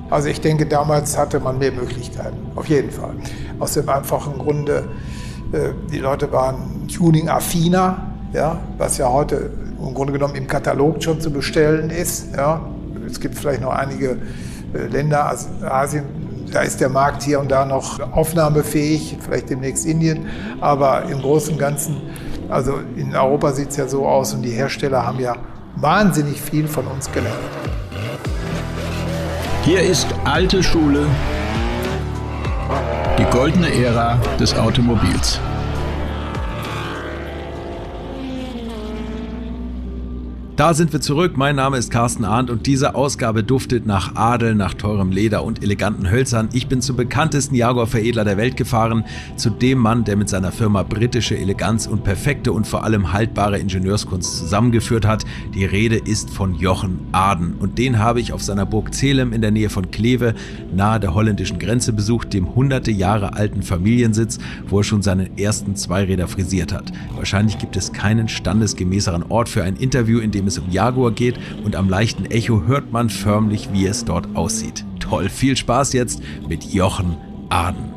Also ich denke, damals hatte man mehr Möglichkeiten, auf jeden Fall. Aus dem einfachen Grunde, die Leute waren tuning-affiner, ja, was ja heute im Grunde genommen im Katalog schon zu bestellen ist. Ja. Es gibt vielleicht noch einige Länder, Asien, da ist der Markt hier und da noch aufnahmefähig, vielleicht demnächst Indien, aber im Großen und Ganzen, also in Europa sieht es ja so aus und die Hersteller haben ja wahnsinnig viel von uns gelernt. Hier ist alte Schule, die goldene Ära des Automobils. Da sind wir zurück. Mein Name ist Carsten Arndt und diese Ausgabe duftet nach Adel, nach teurem Leder und eleganten Hölzern. Ich bin zum bekanntesten Jaguar-Veredler der Welt gefahren, zu dem Mann, der mit seiner Firma britische Eleganz und perfekte und vor allem haltbare Ingenieurskunst zusammengeführt hat. Die Rede ist von Jochen Aden und den habe ich auf seiner Burg Zelhem in der Nähe von Kleve, nahe der holländischen Grenze besucht, dem hunderte Jahre alten Familiensitz, wo er schon seinen ersten Zweiräder frisiert hat. Wahrscheinlich gibt es keinen standesgemäßeren Ort für ein Interview, in dem es um Jaguar geht und am leichten Echo hört man förmlich, wie es dort aussieht. Toll, viel Spaß jetzt mit Jochen Aden.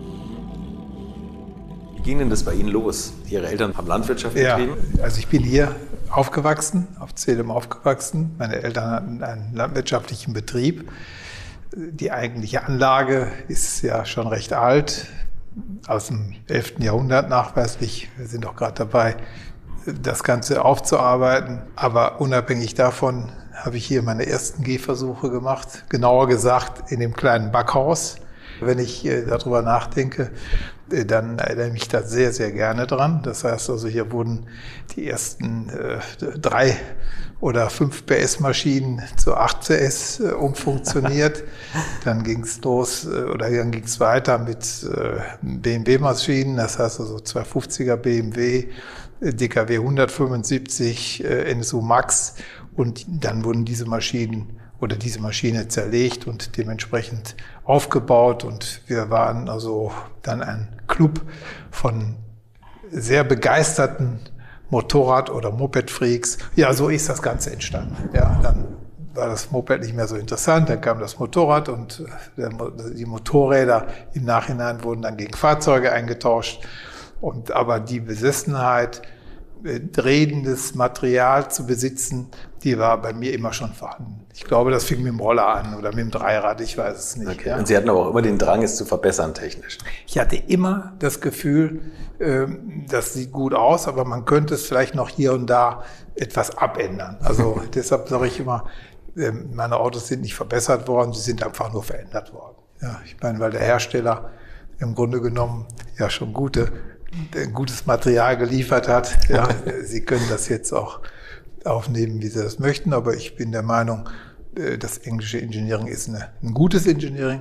Wie ging denn das bei Ihnen los? Ihre Eltern haben Landwirtschaft betrieben? Ja, also ich bin hier aufgewachsen, auf Zelhem aufgewachsen. Meine Eltern hatten einen landwirtschaftlichen Betrieb. Die eigentliche Anlage ist ja schon recht alt, aus dem 11. Jahrhundert nachweislich. Wir sind auch gerade dabei, das Ganze aufzuarbeiten. Aber unabhängig davon habe ich hier meine ersten Gehversuche gemacht. Genauer gesagt in dem kleinen Backhaus. Wenn ich darüber nachdenke, dann erinnere ich mich da sehr, sehr gerne dran. Das heißt also, hier wurden die ersten 3 oder 5 PS-Maschinen zu 8 CS umfunktioniert. Dann ging es los, oder dann ging es weiter mit BMW-Maschinen. Das heißt also 250er BMW, DKW 175, NSU Max. Und dann wurden diese Maschine zerlegt und dementsprechend aufgebaut. Und wir waren also dann ein Club von sehr begeisterten Motorrad- oder Moped-Freaks. Ja, so ist das Ganze entstanden. Ja, dann war das Moped nicht mehr so interessant, dann kam das Motorrad und die Motorräder im Nachhinein wurden dann gegen Fahrzeuge eingetauscht. Aber die Besessenheit, drehendes Material zu besitzen, die war bei mir immer schon vorhanden. Ich glaube, das fing mit dem Roller an oder mit dem Dreirad, ich weiß es nicht. Okay. Ja. Und Sie hatten aber auch immer den Drang, es zu verbessern technisch. Ich hatte immer das Gefühl, das sieht gut aus, aber man könnte es vielleicht noch hier und da etwas abändern. Also deshalb sage ich immer, meine Autos sind nicht verbessert worden, sie sind einfach nur verändert worden. Ja, ich meine, weil der Hersteller im Grunde genommen ja schon gutes Material geliefert hat. Ja, Sie können das jetzt auch aufnehmen, wie Sie das möchten, aber ich bin der Meinung, das englische Engineering ist ein gutes Engineering.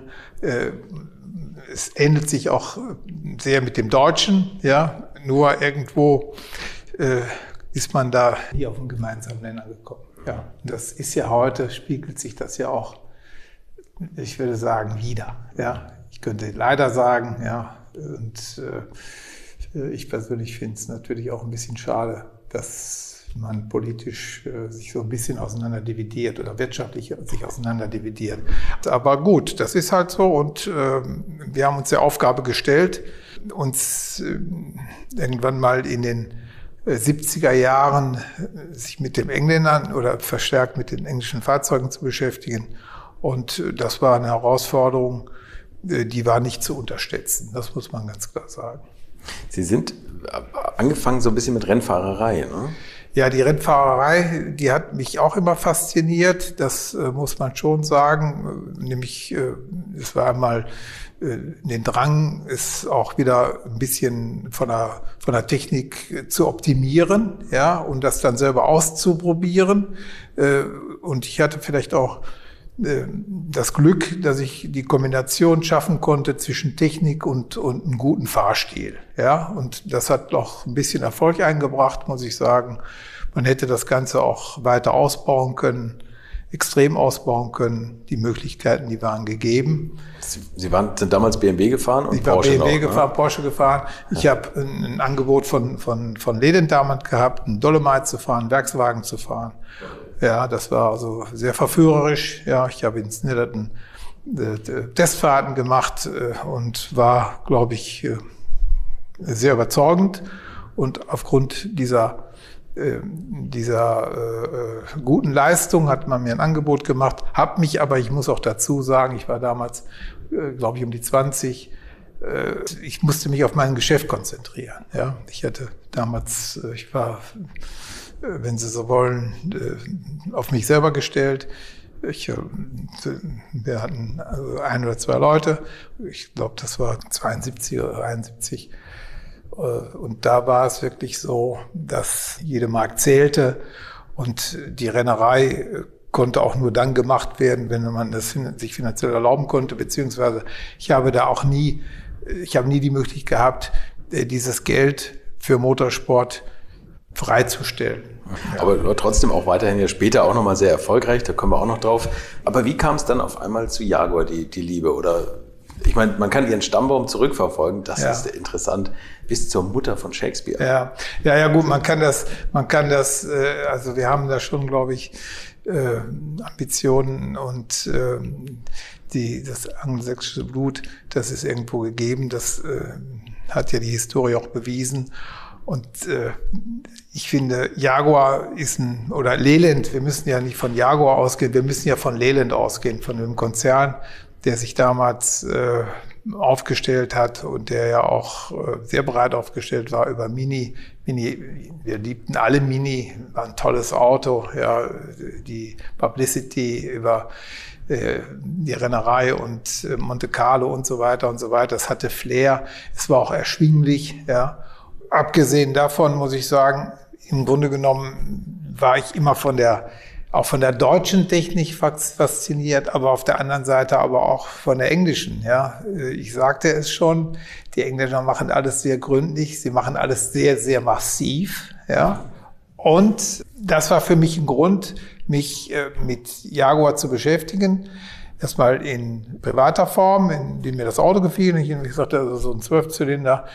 Es ähnelt sich auch sehr mit dem Deutschen, ja, nur irgendwo ist man da hier auf einen gemeinsamen Nenner gekommen. Ja, das ist ja heute, spiegelt sich das ja auch, ich würde sagen, wieder. Ja, ich könnte leider sagen, ja, und ich persönlich finde es natürlich auch ein bisschen schade, dass man politisch sich so ein bisschen auseinanderdividiert oder wirtschaftlich sich auseinanderdividiert. Aber gut, das ist halt so und wir haben uns der Aufgabe gestellt, uns irgendwann mal in den 70er Jahren sich mit den Engländern oder verstärkt mit den englischen Fahrzeugen zu beschäftigen. Und das war eine Herausforderung, die war nicht zu unterschätzen. Das muss man ganz klar sagen. Sie sind angefangen so ein bisschen mit Rennfahrerei, ne? Ja, die Rennfahrerei, die hat mich auch immer fasziniert. Das muss man schon sagen. Nämlich, es war einmal den Drang, es auch wieder ein bisschen von der Technik zu optimieren, ja, und das dann selber auszuprobieren. Und ich hatte vielleicht auch das Glück, dass ich die Kombination schaffen konnte zwischen Technik und einem guten Fahrstil. Ja, und das hat noch ein bisschen Erfolg eingebracht, muss ich sagen. Man hätte das Ganze auch weiter ausbauen können, extrem ausbauen können. Die Möglichkeiten, die waren gegeben. Sie sind damals BMW gefahren und ich war Porsche BMW noch, gefahren, ne? Porsche gefahren. Ich habe ein Angebot von Leden damals gehabt, einen Dolomite zu fahren, einen Werkswagen zu fahren. Ja, das war also sehr verführerisch. Ja, ich habe in Snellerton Testfahrten gemacht und war, glaube ich, sehr überzeugend. Und aufgrund dieser guten Leistung hat man mir ein Angebot gemacht, habe mich aber, ich muss auch dazu sagen, ich war damals, glaube ich, um die 20, ich musste mich auf mein Geschäft konzentrieren. Ja, ich hatte damals, ich war, wenn Sie so wollen, auf mich selber gestellt. Wir hatten also 1 oder 2 Leute, ich glaube, das war 72 oder 71. Und da war es wirklich so, dass jede Mark zählte und die Rennerei konnte auch nur dann gemacht werden, wenn man das sich finanziell erlauben konnte, beziehungsweise ich habe nie die Möglichkeit gehabt, dieses Geld für Motorsport freizustellen. Aber trotzdem auch weiterhin ja später auch nochmal sehr erfolgreich, da kommen wir auch noch drauf. Aber wie kam es dann auf einmal zu Jaguar, die Liebe? Oder ich meine, man kann Ihren Stammbaum zurückverfolgen, das ist interessant, bis zur Mutter von Shakespeare. Ja, gut, man kann das, also wir haben da schon, glaube ich, Ambitionen und das angelsächsische Blut, das ist irgendwo gegeben, das hat ja die Historie auch bewiesen. Und ich finde, Jaguar oder Leyland, wir müssen ja nicht von Jaguar ausgehen, wir müssen ja von Leyland ausgehen, von einem Konzern, der sich damals aufgestellt hat und der ja auch sehr breit aufgestellt war über Mini. Wir liebten alle Mini, war ein tolles Auto, ja, die Publicity über die Rennerei und Monte Carlo und so weiter und so weiter. Es hatte Flair, es war auch erschwinglich, ja. Abgesehen davon muss ich sagen, im Grunde genommen war ich immer auch von der deutschen Technik fasziniert, aber auf der anderen Seite aber auch von der englischen. Ja, ich sagte es schon, die Engländer machen alles sehr gründlich, sie machen alles sehr, sehr massiv. Ja, und das war für mich ein Grund, mich mit Jaguar zu beschäftigen. Erstmal in privater Form, indem mir das Auto gefiel. Ich sagte, also so ein 12-Zylinder,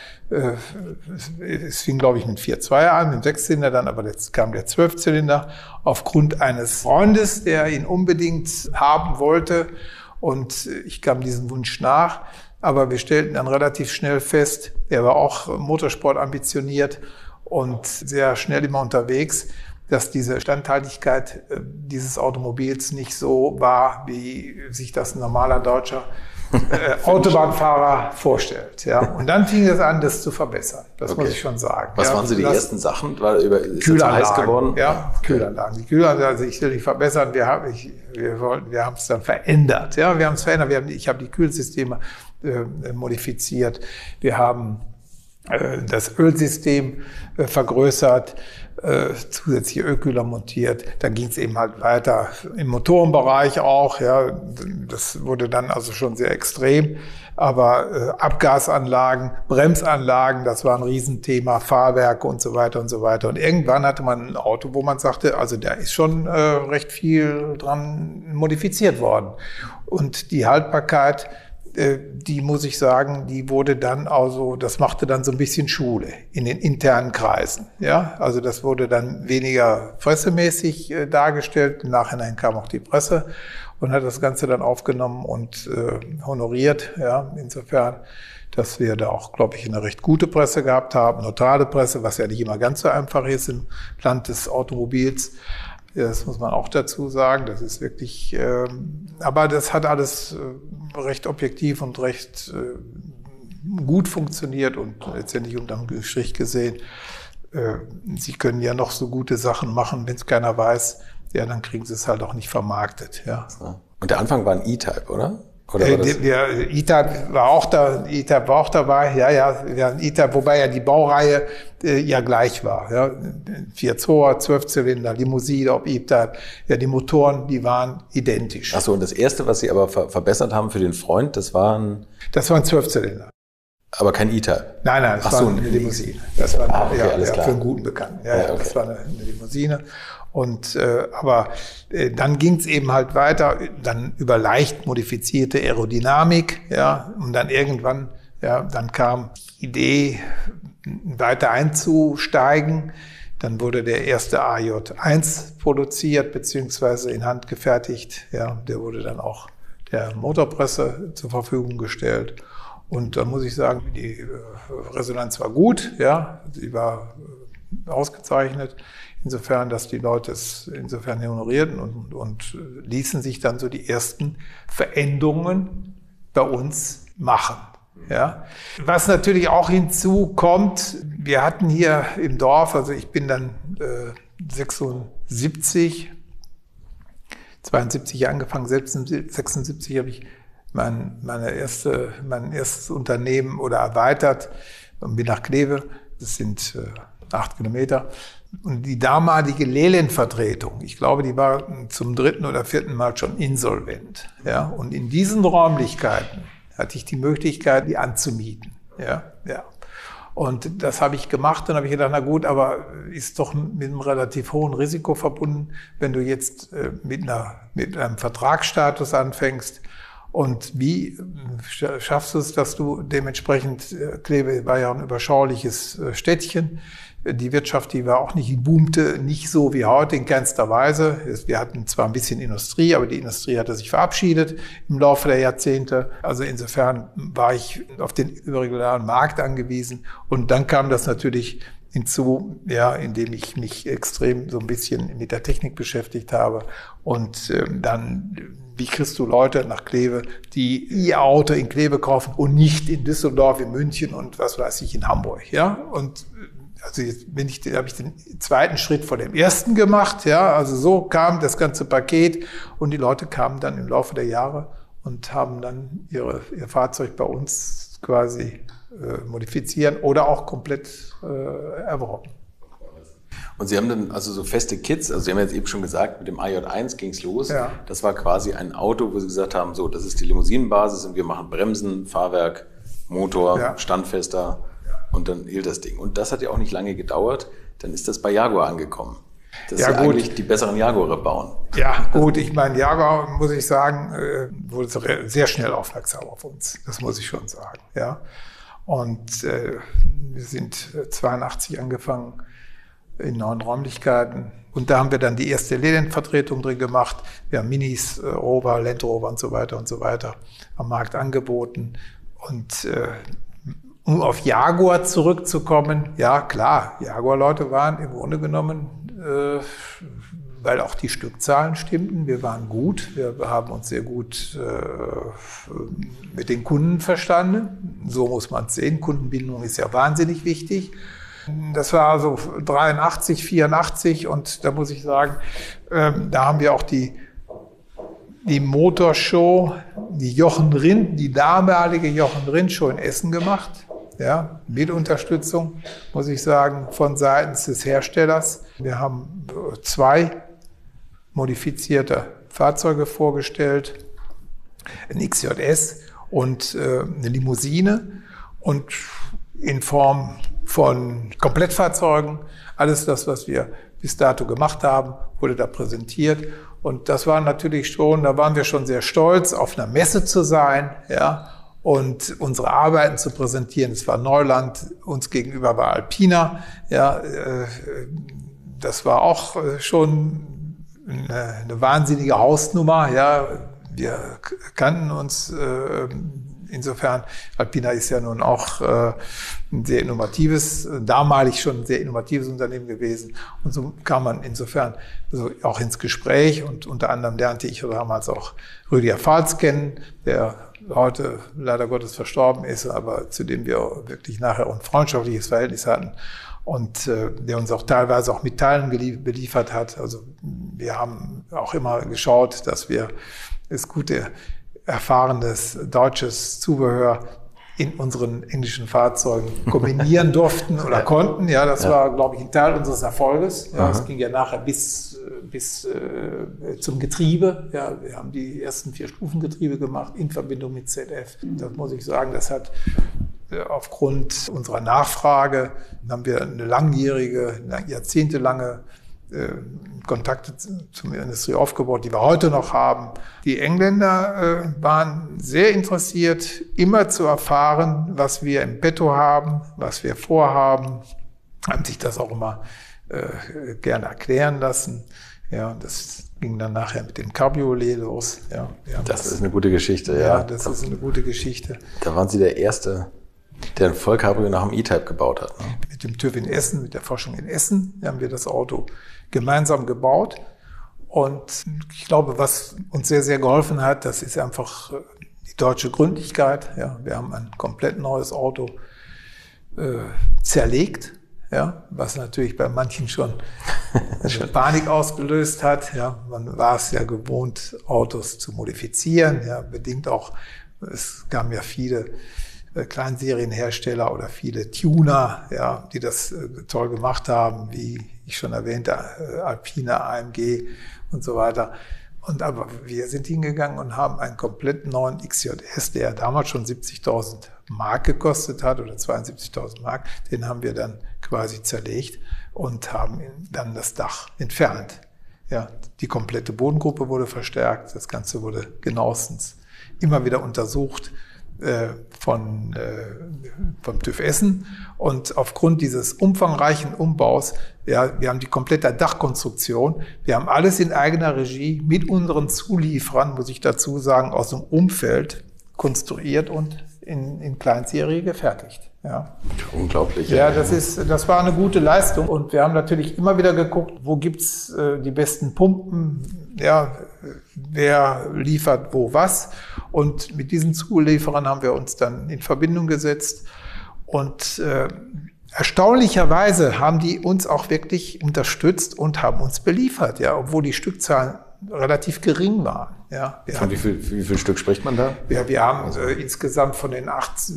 es fing, glaube ich, mit 4.2 an, mit dem 6-Zylinder dann, aber jetzt kam der 12-Zylinder aufgrund eines Freundes, der ihn unbedingt haben wollte. Und ich kam diesem Wunsch nach. Aber wir stellten dann relativ schnell fest, er war auch Motorsport ambitioniert und sehr schnell immer unterwegs, dass diese Standhaltigkeit dieses Automobils nicht so war, wie sich das ein normaler deutscher Autobahnfahrer vorstellt. Ja. Und dann fing es an, das zu verbessern. Das muss ich schon sagen. Was waren so die ersten Sachen? Ist das heiß geworden? Ja, Kühlanlagen. Die Kühlanlagen, also ich will nicht verbessern, wir haben es dann verändert. Ja, wir haben es verändert. Ich habe die Kühlsysteme modifiziert. Wir haben das Ölsystem vergrößert, zusätzliche Ölkühler montiert. Dann ging es eben halt weiter im Motorenbereich auch. Ja, das wurde dann also schon sehr extrem. Aber Abgasanlagen, Bremsanlagen, das war ein Riesenthema, Fahrwerke und so weiter und so weiter. Und irgendwann hatte man ein Auto, wo man sagte, also da ist schon recht viel dran modifiziert worden. Und die Haltbarkeit, die muss ich sagen, die wurde dann also, das machte dann so ein bisschen Schule in den internen Kreisen. Ja, also das wurde dann weniger pressemäßig dargestellt. Im Nachhinein kam auch die Presse und hat das Ganze dann aufgenommen und honoriert. Ja, insofern, dass wir da auch, glaube ich, eine recht gute Presse gehabt haben, neutrale Presse, was ja nicht immer ganz so einfach ist im Land des Automobils. Das muss man auch dazu sagen. Das ist wirklich, aber das hat alles recht objektiv und recht gut funktioniert und letztendlich unterm Strich gesehen, Sie können ja noch so gute Sachen machen, wenn es keiner weiß, ja, dann kriegen Sie es halt auch nicht vermarktet. Ja. Und der Anfang war ein E-Type, oder? E-Type war auch dabei, ja, E-Type, wobei ja die Baureihe ja gleich war. Ja. 4.2er, 12-Zylinder, Limousine, ob E-Type, ja, die Motoren, die waren identisch. Ach so, und das erste, was Sie aber verbessert haben für den Freund, das war ein 12-Zylinder. Aber kein E-Type? Nein, das war eine Limousine. Das war alles klar. Für einen guten Bekannten. Ja, okay. Das war eine Limousine. Und aber dann ging es eben halt weiter, dann über leicht modifizierte Aerodynamik, ja, und dann irgendwann, ja, dann kam die Idee, weiter einzusteigen. Dann wurde der erste AJ1 produziert beziehungsweise in Hand gefertigt. Ja, der wurde dann auch der Motorpresse zur Verfügung gestellt. Und da muss ich sagen, die Resonanz war gut, ja, sie war ausgezeichnet, insofern, dass die Leute es insofern honorierten und ließen sich dann so die ersten Veränderungen bei uns machen. Ja. Was natürlich auch hinzukommt, wir hatten hier im Dorf, also ich bin dann 72 angefangen, 76 habe ich mein erstes Unternehmen erweitert und bin nach Kleve, das sind 8 Kilometer. Und die damalige Lehlen-Vertretung, ich glaube, die war zum 3. oder 4. Mal schon insolvent. Ja? Und in diesen Räumlichkeiten hatte ich die Möglichkeit, die anzumieten. Ja? Ja. Und das habe ich gemacht. Dann habe ich gedacht, na gut, aber ist doch mit einem relativ hohen Risiko verbunden, wenn du jetzt mit einem Vertragsstatus anfängst. Und wie schaffst du es, dass du dementsprechend, Kleve war ja ein überschauliches Städtchen, die Wirtschaft, die war auch nicht, boomte nicht so wie heute in keinster Weise. Wir hatten zwar ein bisschen Industrie, aber die Industrie hatte sich verabschiedet im Laufe der Jahrzehnte. Also insofern war ich auf den überregionalen Markt angewiesen. Und dann kam das natürlich hinzu, ja, indem ich mich extrem so ein bisschen mit der Technik beschäftigt habe. Und dann, wie kriegst du Leute nach Kleve, die ihr Auto in Kleve kaufen und nicht in Düsseldorf, in München und was weiß ich, in Hamburg, ja? Und also jetzt habe ich den zweiten Schritt vor dem ersten gemacht, ja? Also so kam das ganze Paket und die Leute kamen dann im Laufe der Jahre und haben dann ihr Fahrzeug bei uns quasi modifizieren oder auch komplett erworben. Und Sie haben dann also so feste Kits, also Sie haben jetzt eben schon gesagt, mit dem AJ1 ging es los. Ja. Das war quasi ein Auto, wo Sie gesagt haben, so, das ist die Limousinenbasis und wir machen Bremsen, Fahrwerk, Motor, ja, standfester, ja, und dann hielt das Ding. Und das hat ja auch nicht lange gedauert, dann ist das bei Jaguar angekommen. Das ja, ist ja gut, eigentlich die besseren Jaguare bauen. Ja, gut, ich meine, Jaguar, muss ich sagen, wurde sehr schnell aufmerksam auf uns. Das muss ich schon sagen, ja. Und wir sind 82 angefangen in neuen Räumlichkeiten. Und da haben wir dann die erste Leyland-Vertretung drin gemacht. Wir haben Minis, Rover, Land Rover und so weiter am Markt angeboten. Und um auf Jaguar zurückzukommen, ja klar, Jaguar-Leute waren im Grunde genommen, weil auch die Stückzahlen stimmten. Wir waren gut, wir haben uns sehr gut mit den Kunden verstanden. So muss man es sehen. Kundenbindung ist ja wahnsinnig wichtig. Das war so 83, 84 und da muss ich sagen, da haben wir auch die Motorshow, die damalige Jochen Rindt Show in Essen gemacht. Ja, mit Unterstützung, muss ich sagen, von seitens des Herstellers. Wir haben 2 modifizierte Fahrzeuge vorgestellt, ein XJS und eine Limousine und in Form von Komplettfahrzeugen. Alles das, was wir bis dato gemacht haben, wurde da präsentiert. Und das war natürlich schon, da waren wir schon sehr stolz, auf einer Messe zu sein, ja, und unsere Arbeiten zu präsentieren. Es war Neuland, uns gegenüber war Alpina, ja, das war auch schon eine wahnsinnige Hausnummer, ja. Wir kannten uns, insofern, Alpina ist ja nun auch ein sehr innovatives, damalig schon ein sehr innovatives Unternehmen gewesen. Und so kam man insofern so auch ins Gespräch. Und unter anderem lernte ich damals auch Rüdiger Pfalz kennen, der heute leider Gottes verstorben ist, aber zu dem wir wirklich nachher ein freundschaftliches Verhältnis hatten. Und der uns auch teilweise auch mit Teilen beliefert hat. Also wir haben auch immer geschaut, dass wir das gute, erfahrenes deutsches Zubehör in unseren englischen Fahrzeugen kombinieren durften oder konnten. Ja, das war, glaube ich, ein Teil unseres Erfolges. Ja, das ging ja nachher bis zum Getriebe. Ja, wir haben die ersten 4 Stufengetriebe gemacht in Verbindung mit ZF. Das muss ich sagen, das hat aufgrund unserer Nachfrage, haben wir eine langjährige, jahrzehntelange Kontakte zur Industrie aufgebaut, die wir heute noch haben. Die Engländer waren sehr interessiert, immer zu erfahren, was wir im Petto haben, was wir vorhaben, haben sich das auch immer gerne erklären lassen. Ja, das ging dann nachher mit dem Cabriolet los. Ja, das ist eine gute Geschichte. Ja, das ist eine gute Geschichte. Da waren Sie der Erste, der ein Vollcabrio nach dem E-Type gebaut hat. Ne? Mit dem TÜV in Essen, mit der Forschung in Essen, haben wir das Auto gemeinsam gebaut. Und ich glaube, was uns sehr, sehr geholfen hat, das ist einfach die deutsche Gründlichkeit. Ja, wir haben ein komplett neues Auto zerlegt, ja, was natürlich bei manchen schon Panik ausgelöst hat. Ja, man war es ja gewohnt, Autos zu modifizieren, ja, bedingt auch, es kamen ja viele Kleinserienhersteller oder viele Tuner, ja, die das toll gemacht haben, wie ich schon erwähnte, Alpine, AMG und so weiter. Aber wir sind hingegangen und haben einen komplett neuen XJS, der damals schon 70.000 Mark gekostet hat oder 72.000 Mark, den haben wir dann quasi zerlegt und haben dann das Dach entfernt. Ja, die komplette Bodengruppe wurde verstärkt, das Ganze wurde genauestens immer wieder untersucht vom TÜV Essen. Und aufgrund dieses umfangreichen Umbaus, ja, wir haben die komplette Dachkonstruktion, wir haben alles in eigener Regie mit unseren Zulieferern, muss ich dazu sagen, aus dem Umfeld konstruiert und in Kleinserie gefertigt. Ja. Unglaublich. Ja, das war eine gute Leistung. Und wir haben natürlich immer wieder geguckt, wo gibt's die besten Pumpen, ja, wer liefert wo was. Und mit diesen Zulieferern haben wir uns dann in Verbindung gesetzt. Und erstaunlicherweise haben die uns auch wirklich unterstützt und haben uns beliefert, ja, obwohl die Stückzahlen relativ gering waren. Ja, von wie viel Stück spricht man da? Ja, wir haben insgesamt von den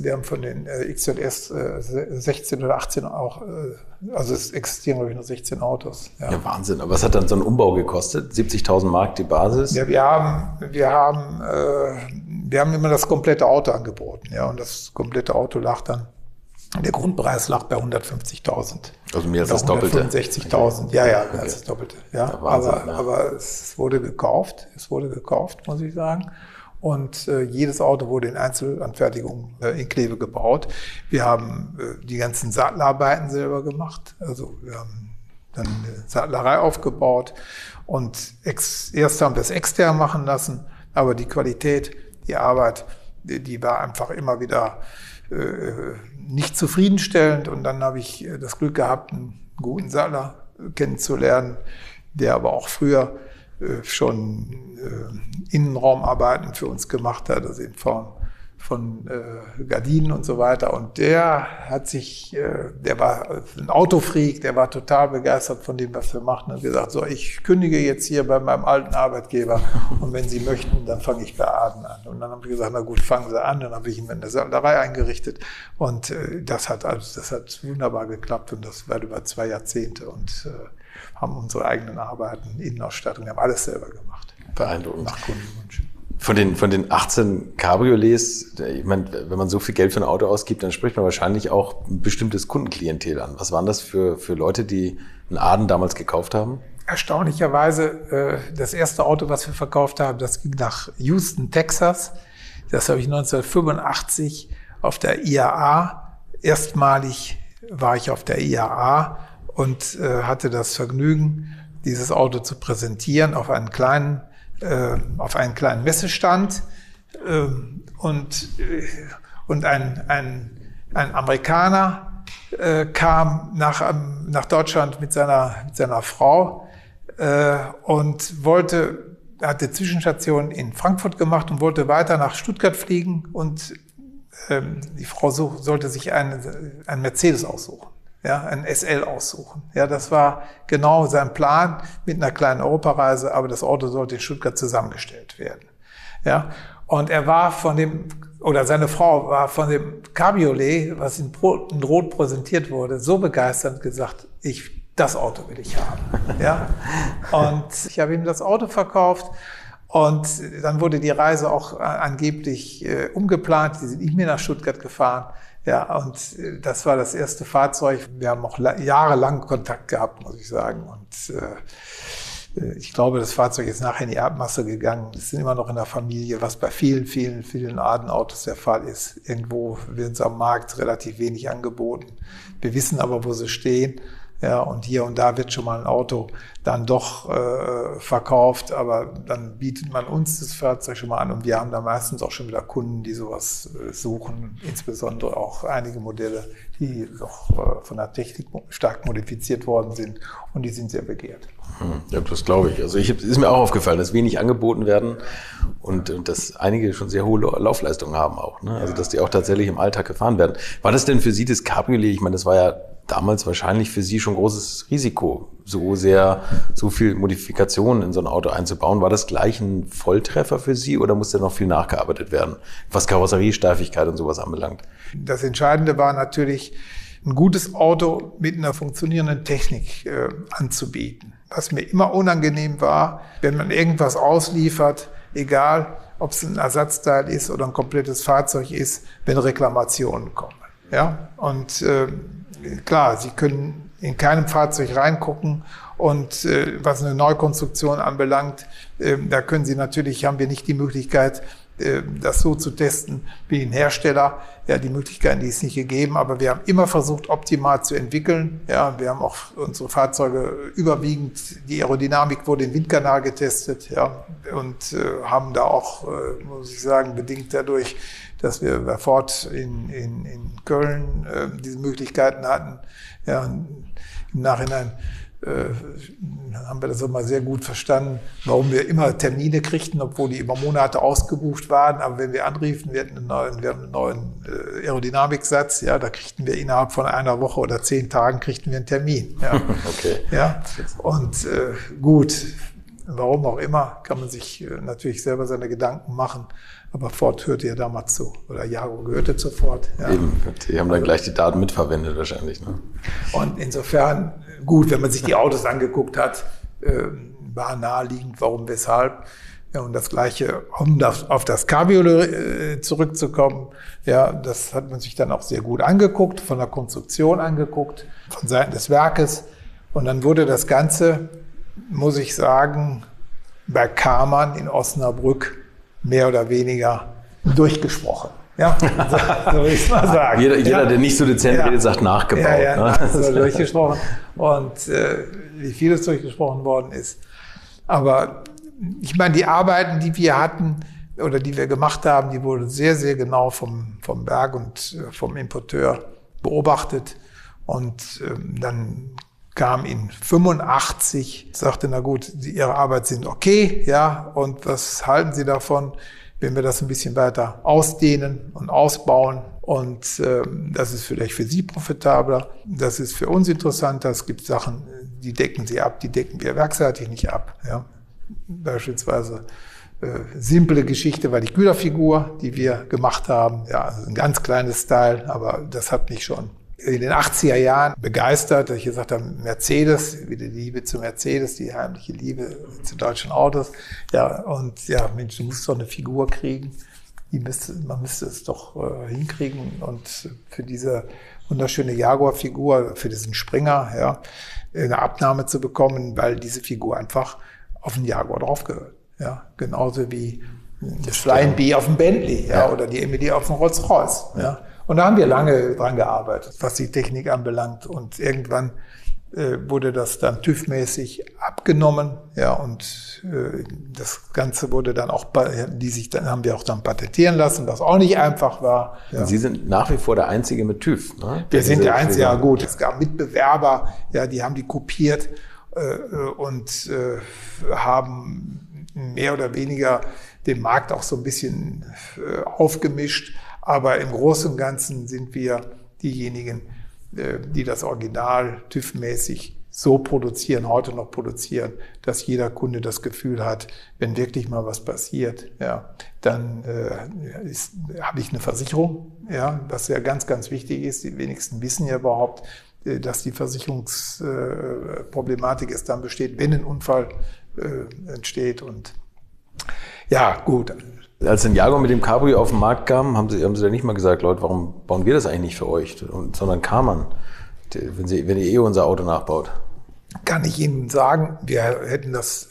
XJS 16 oder 18 auch, also es existieren glaube ich nur 16 Autos. Ja. Ja, Wahnsinn. Aber was hat dann so ein Umbau gekostet? 70.000 Mark die Basis? Ja, wir haben immer das komplette Auto angeboten, ja, und das komplette Auto lag dann, der Grundpreis lag bei 150.000. Also mehr als das Doppelte. 165.000, ja, mehr als das Doppelte. Ja, Wahnsinn, aber es wurde gekauft, muss ich sagen. Und jedes Auto wurde in Einzelanfertigung in Kleve gebaut. Wir haben die ganzen Sattlerarbeiten selber gemacht. Also wir haben dann eine Sattlerei aufgebaut und erst haben wir es extern machen lassen, aber die Qualität, die Arbeit, die war einfach immer wieder nicht zufriedenstellend. Und dann habe ich das Glück gehabt, einen guten Sattler kennenzulernen, der aber auch früher schon Innenraumarbeiten für uns gemacht hat, also in Form von Gardinen und so weiter. Und der war ein Autofreak, der war total begeistert von dem, was wir machten, und hat gesagt, so, ich kündige jetzt hier bei meinem alten Arbeitgeber und wenn Sie möchten, dann fange ich bei Aden an. Und dann haben wir gesagt, na gut, fangen Sie an. Dann habe ich ihm eine Sattlerei eingerichtet und das hat wunderbar geklappt und das war über 2 Jahrzehnte und haben unsere eigenen Arbeiten, Innenausstattung, haben alles selber gemacht. Beeindruckend. Nach Kundenwunsch. Von den 18 Cabriolets, ich meine, wenn man so viel Geld für ein Auto ausgibt, dann spricht man wahrscheinlich auch ein bestimmtes Kundenklientel an. Was waren das für Leute, die einen Aden damals gekauft haben? Erstaunlicherweise, das erste Auto, was wir verkauft haben, das ging nach Houston, Texas. Das habe ich 1985 auf der IAA. Erstmalig war ich auf der IAA und hatte das Vergnügen, dieses Auto zu präsentieren auf einen kleinen Messestand, und ein Amerikaner kam nach Deutschland mit seiner Frau und hatte Zwischenstation in Frankfurt gemacht und wollte weiter nach Stuttgart fliegen, und die Frau sollte sich einen Mercedes aussuchen. Ja, ein SL aussuchen. Ja, das war genau sein Plan mit einer kleinen Europareise, aber das Auto sollte in Stuttgart zusammengestellt werden. Ja, und seine Frau war von dem Cabriolet, was in Rot präsentiert wurde, so begeistert gesagt, das Auto will ich haben. Ja, und ich habe ihm das Auto verkauft. Und dann wurde die Reise auch angeblich umgeplant. Die sind nicht mehr nach Stuttgart gefahren. Ja, und das war das erste Fahrzeug. Wir haben auch jahrelang Kontakt gehabt, muss ich sagen. Und ich glaube, das Fahrzeug ist nachher in die Erbmasse gegangen. Es sind immer noch in der Familie, was bei vielen, vielen, vielen Aden-Autos der Fall ist. Irgendwo werden sie am Markt relativ wenig angeboten. Wir wissen aber, wo sie stehen. Ja, und hier und da wird schon mal ein Auto dann doch verkauft, aber dann bietet man uns das Fahrzeug schon mal an und wir haben da meistens auch schon wieder Kunden, die sowas suchen, insbesondere auch einige Modelle, die doch von der Technik stark modifiziert worden sind und die sind sehr begehrt. Ja, das glaube ich. Also ist mir auch aufgefallen, dass wenig angeboten werden und dass einige schon sehr hohe Laufleistungen haben auch. Ne? Also dass die auch tatsächlich im Alltag gefahren werden. War das denn für Sie das Cabriolet? Ich meine, das war ja damals wahrscheinlich für Sie schon großes Risiko, so viel Modifikationen in so ein Auto einzubauen. War das gleich ein Volltreffer für Sie oder musste noch viel nachgearbeitet werden, was Karosseriesteifigkeit und sowas anbelangt? Das Entscheidende war natürlich, ein gutes Auto mit einer funktionierenden Technik anzubieten. Was mir immer unangenehm war, wenn man irgendwas ausliefert, egal ob es ein Ersatzteil ist oder ein komplettes Fahrzeug ist, wenn Reklamationen kommen. Ja? Und klar, Sie können in keinem Fahrzeug reingucken und was eine Neukonstruktion anbelangt, da können Sie natürlich, haben wir nicht die Möglichkeit, das so zu testen wie ein Hersteller. Ja, die Möglichkeiten, die ist nicht gegeben, aber wir haben immer versucht, optimal zu entwickeln. Ja, wir haben auch unsere Fahrzeuge überwiegend, die Aerodynamik wurde im Windkanal getestet, ja, und haben da auch, muss ich sagen, bedingt dadurch, dass wir bei Ford in Köln diese Möglichkeiten hatten. Ja, im Nachhinein haben wir das auch mal sehr gut verstanden, warum wir immer Termine kriegten, obwohl die über Monate ausgebucht waren. Aber wenn wir anriefen, wir haben einen neuen Aerodynamiksatz, ja, da kriegten wir innerhalb von einer Woche oder 10 Tagen kriegten wir einen Termin. Ja. Okay. Ja. Und gut, warum auch immer, kann man sich natürlich selber seine Gedanken machen. Aber Ford hörte ja damals zu, oder Jaguar gehörte zu Ford. Ja. Eben, die haben dann gleich die Daten mitverwendet wahrscheinlich. Ne? Und insofern, gut, wenn man sich die Autos angeguckt hat, war naheliegend, warum, weshalb. Ja, und das Gleiche, um auf das Cabriolet zurückzukommen, ja, das hat man sich dann auch sehr gut angeguckt, von der Konstruktion angeguckt, von Seiten des Werkes. Und dann wurde das Ganze, muss ich sagen, bei Karmann in Osnabrück mehr oder weniger durchgesprochen. Ja, so will ich mal sagen. Jeder, der nicht so dezent redet, sagt nachgebaut. Ja, so durchgesprochen. Und wie viel es durchgesprochen worden ist. Aber ich meine, die Arbeiten, die wir hatten oder die wir gemacht haben, die wurden sehr, sehr genau vom Werk und vom Importeur beobachtet. Und dann kam in 85, sagte, na gut, Ihre Arbeit sind okay, ja, und was halten Sie davon, wenn wir das ein bisschen weiter ausdehnen und ausbauen? Und das ist vielleicht für Sie profitabler, das ist für uns interessanter. Es gibt Sachen, die decken Sie ab, die decken wir werkseitig nicht ab. Ja. Beispielsweise simple Geschichte war die Güterfigur, die wir gemacht haben. Ja, also ein ganz kleines Teil, aber das hat mich schon in den 80er Jahren begeistert, dass ich gesagt habe, Mercedes, wieder die Liebe zu Mercedes, die heimliche Liebe zu deutschen Autos. Ja, und ja, Mensch, du musst doch eine Figur kriegen. Man müsste es doch hinkriegen. Und für diese wunderschöne Jaguar-Figur, für diesen Springer, ja, eine Abnahme zu bekommen, weil diese Figur einfach auf den Jaguar draufgehört. Ja, genauso wie das Flying Bee auf dem Bentley, ja, oder die Emily auf dem Rolls-Royce. Ja. Und da haben wir lange dran gearbeitet, was die Technik anbelangt. Und irgendwann wurde das dann TÜV-mäßig abgenommen. Ja, und das Ganze wurde dann auch, haben wir auch dann patentieren lassen, was auch nicht einfach war. Ja. Sie sind nach wie vor der Einzige mit TÜV, ne? Wir sind der Einzige, ja gut. Es gab Mitbewerber, ja, die haben die kopiert und haben mehr oder weniger den Markt auch so ein bisschen aufgemischt. Aber im Großen und Ganzen sind wir diejenigen, die das Original TÜV-mäßig so produzieren, heute noch produzieren, dass jeder Kunde das Gefühl hat, wenn wirklich mal was passiert, ja, dann habe ich eine Versicherung, ja, was ja ganz, ganz wichtig ist. Die wenigsten wissen ja überhaupt, dass die Versicherungsproblematik es dann besteht, wenn ein Unfall entsteht. Und ja, gut. Als ein Jaguar mit dem Cabrio auf den Markt kam, haben Sie da nicht mal gesagt, Leute, warum bauen wir das eigentlich nicht für euch? Sondern Karmann, wenn ihr unser Auto nachbaut. Kann ich Ihnen sagen, wir hätten das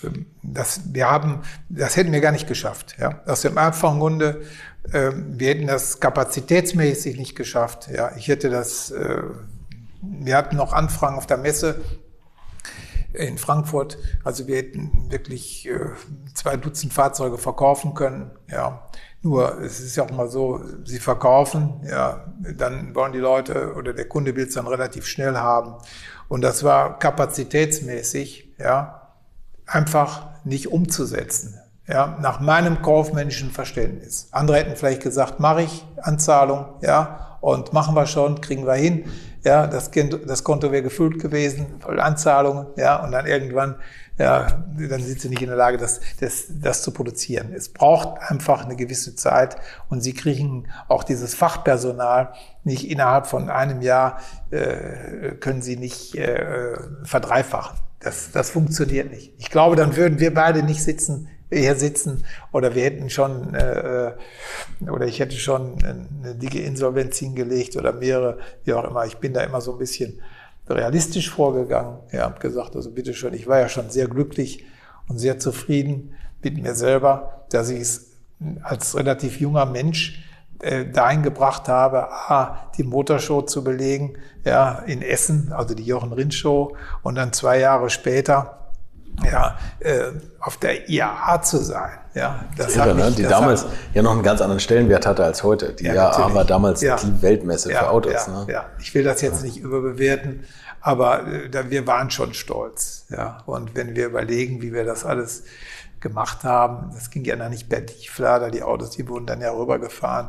hätten wir gar nicht geschafft. Ja? Aus dem einfachen Grunde, wir hätten das kapazitätsmäßig nicht geschafft. Ja? Ich hätte das Wir hatten noch Anfragen auf der Messe in Frankfurt. Also wir hätten wirklich 2 Dutzend Fahrzeuge verkaufen können. Ja. Nur es ist ja auch mal so, sie verkaufen, ja, dann wollen die Leute oder der Kunde will es dann relativ schnell haben. Und das war kapazitätsmäßig, ja, einfach nicht umzusetzen. Ja, nach meinem kaufmännischen Verständnis. Andere hätten vielleicht gesagt, mache ich Anzahlung, ja, und machen wir schon, kriegen wir hin. Ja, das Konto wäre gefüllt gewesen, voll Anzahlungen, ja, und dann irgendwann, ja, dann sind sie nicht in der Lage, das zu produzieren. Es braucht einfach eine gewisse Zeit und sie kriegen auch dieses Fachpersonal nicht innerhalb von einem Jahr, können sie nicht verdreifachen. Das funktioniert nicht. Ich glaube, dann würden wir beide nicht hier sitzen oder wir hätten schon oder ich hätte schon eine dicke Insolvenz hingelegt oder mehrere, wie auch immer. Ich bin da immer so ein bisschen realistisch vorgegangen. Ja, habe gesagt, also bitteschön, ich war ja schon sehr glücklich und sehr zufrieden mit mir selber, dass ich es als relativ junger Mensch dahin gebracht habe, die Motorshow zu belegen, ja, in Essen, also die Jochen Rindt Show, und dann 2 Jahre später ja, auf der IAA zu sein. Ja, das irre, ne? Die damals ja noch einen ganz anderen Stellenwert hatte als heute. Die IAA war damals die Weltmesse für Autos. Ja, ne? Ja. Ich will das jetzt nicht überbewerten, aber wir waren schon stolz. Ja. Und wenn wir überlegen, wie wir das alles gemacht haben, das ging ja noch nicht per Tieflader, die Autos, die wurden dann ja rübergefahren.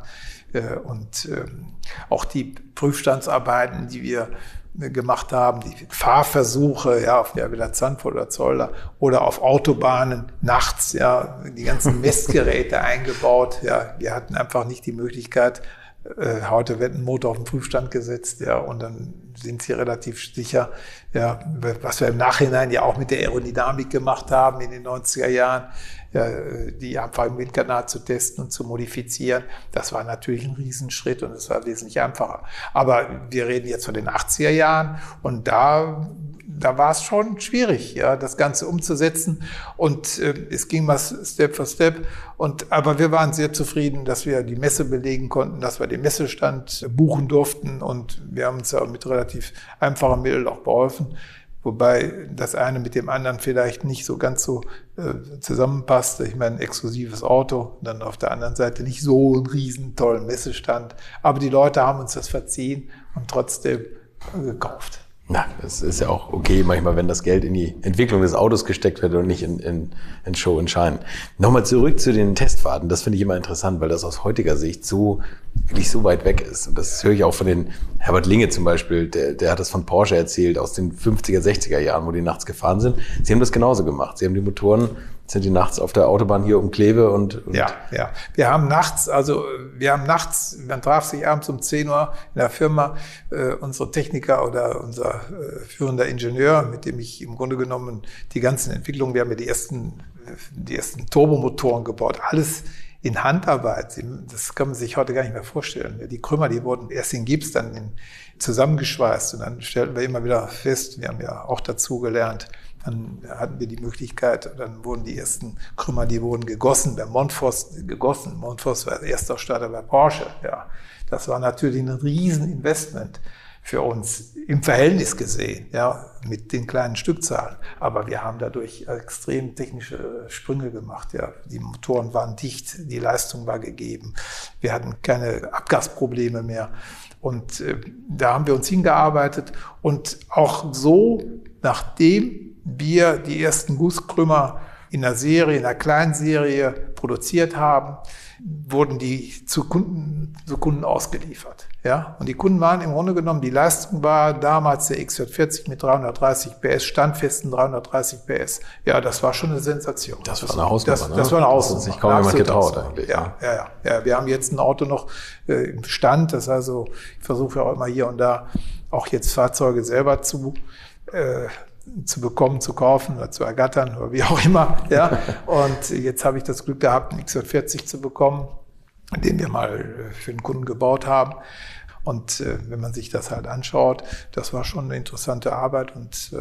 Und auch die Prüfstandsarbeiten, die wir gemacht haben, die Fahrversuche, ja, auf der Villa Zandvoort oder Zolder oder auf Autobahnen nachts, ja, die ganzen Messgeräte eingebaut, ja, wir hatten einfach nicht die Möglichkeit, heute wird ein Motor auf den Prüfstand gesetzt, ja, und dann sind sie relativ sicher, ja, was wir im Nachhinein ja auch mit der Aerodynamik gemacht haben in den 90er Jahren, ja, die einfach im Windkanal zu testen und zu modifizieren. Das war natürlich ein Riesenschritt und es war wesentlich einfacher. Aber wir reden jetzt von den 80er Jahren und da war es schon schwierig, ja, das Ganze umzusetzen. Und es ging mal Step für Step. Aber wir waren sehr zufrieden, dass wir die Messe belegen konnten, dass wir den Messestand buchen durften. Und wir haben uns ja mit relativ einfachen Mitteln auch beholfen. Wobei das eine mit dem anderen vielleicht nicht so ganz so zusammenpasste. Ich meine, ein exklusives Auto, dann auf der anderen Seite nicht so einen riesen tollen Messestand. Aber die Leute haben uns das verziehen und trotzdem gekauft. Na, das ist ja auch okay, manchmal, wenn das Geld in die Entwicklung des Autos gesteckt wird und nicht in Show und Shine. Nochmal zurück zu den Testfahrten. Das finde ich immer interessant, weil das aus heutiger Sicht wirklich so weit weg ist. Und das höre ich auch von den Herbert Linge zum Beispiel, der hat das von Porsche erzählt, aus den 50er, 60er Jahren, wo die nachts gefahren sind. Sie haben das genauso gemacht. Sie haben die Motoren, sind die nachts auf der Autobahn hier um Kleve und ja. Wir haben nachts, man traf sich abends um 10 Uhr in der Firma, unsere Techniker oder unser führender Ingenieur, mit dem ich im Grunde genommen die ganzen Entwicklungen, wir haben ja die ersten Turbomotoren gebaut, alles in Handarbeit. Das kann man sich heute gar nicht mehr vorstellen. Die Krümmer, die wurden erst in Gips, dann zusammengeschweißt und dann stellten wir immer wieder fest, wir haben ja auch dazu gelernt, dann hatten wir die Möglichkeit, dann wurden die ersten Krümmer, die wurden gegossen, bei Montfort gegossen. Montfort war erster Starter bei Porsche. Ja, das war natürlich ein Rieseninvestment für uns im Verhältnis gesehen, ja, mit den kleinen Stückzahlen. Aber wir haben dadurch extrem technische Sprünge gemacht. Ja, die Motoren waren dicht, die Leistung war gegeben. Wir hatten keine Abgasprobleme mehr. Und da haben wir uns hingearbeitet und auch so, nachdem wir die ersten Gusskrümmer in einer Kleinserie produziert haben, wurden die zu Kunden ausgeliefert. Ja? Und die Kunden waren im Grunde genommen, die Leistung war damals der XJ40 mit 330 PS, standfesten 330 PS. Ja, das war schon eine Sensation. Das war eine Hausnummer, ne? Das war eine Hausnummer. Das hat sich kaum jemand getraut eigentlich. Ja. Wir haben jetzt ein Auto noch im Stand, das also, ich versuche ja auch immer hier und da auch jetzt Fahrzeuge selber zu bekommen, zu kaufen oder zu ergattern oder wie auch immer. Ja. Und jetzt habe ich das Glück gehabt, einen XJ40 zu bekommen, den wir mal für einen Kunden gebaut haben. Und wenn man sich das halt anschaut, das war schon eine interessante Arbeit und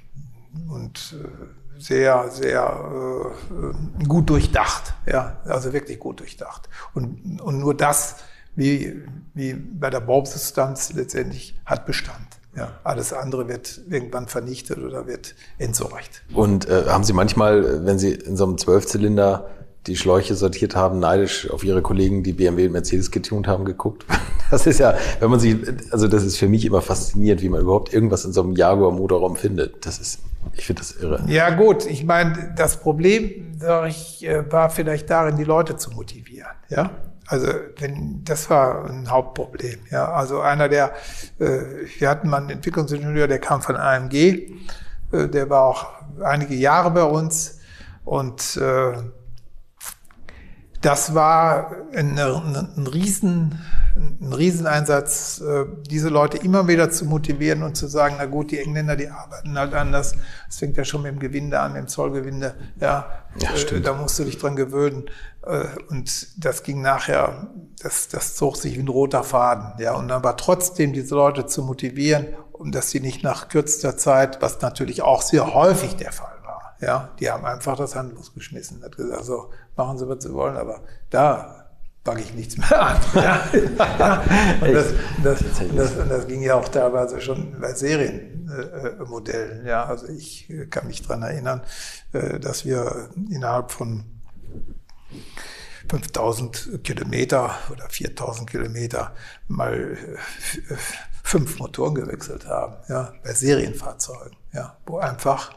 sehr, sehr gut durchdacht. Ja, also wirklich gut durchdacht. Und nur das, wie bei der Bausubstanz letztendlich, hat Bestand. Ja, alles andere wird irgendwann vernichtet oder wird entsorgt. Und haben Sie manchmal, wenn Sie in so einem 12-Zylinder die Schläuche sortiert haben, neidisch auf Ihre Kollegen, die BMW und Mercedes getunt haben, geguckt? Das ist ja, wenn man sich, also das ist für mich immer faszinierend, wie man überhaupt irgendwas in so einem Jaguar-Motorraum findet. Ich finde das irre. Ja gut, ich meine, das Problem, sage ich, war vielleicht darin, die Leute zu motivieren. Ja, also das war ein Hauptproblem. Ja, also wir hatten mal einen Entwicklungsingenieur, der kam von AMG, der war auch einige Jahre bei uns und das war ein Rieseneinsatz, diese Leute immer wieder zu motivieren und zu sagen, na gut, die Engländer, die arbeiten halt anders. Das fängt ja schon mit dem Gewinde an, mit dem Zollgewinde. Ja, da musst du dich dran gewöhnen. Und das ging nachher, das zog sich wie ein roter Faden. Ja, und aber trotzdem diese Leute zu motivieren, um dass sie nicht nach kürzester Zeit, was natürlich auch sehr häufig der Fall war, ja, die haben einfach das Handtuch geschmissen, hat gesagt, so, machen Sie, was Sie wollen, aber da packe ich nichts mehr an. Ja. Und das ging ja auch teilweise schon bei Serienmodellen. Ja. Also ich kann mich daran erinnern, dass wir innerhalb von 5.000 Kilometer oder 4.000 Kilometer mal 5 Motoren gewechselt haben, ja, bei Serienfahrzeugen, ja, wo einfach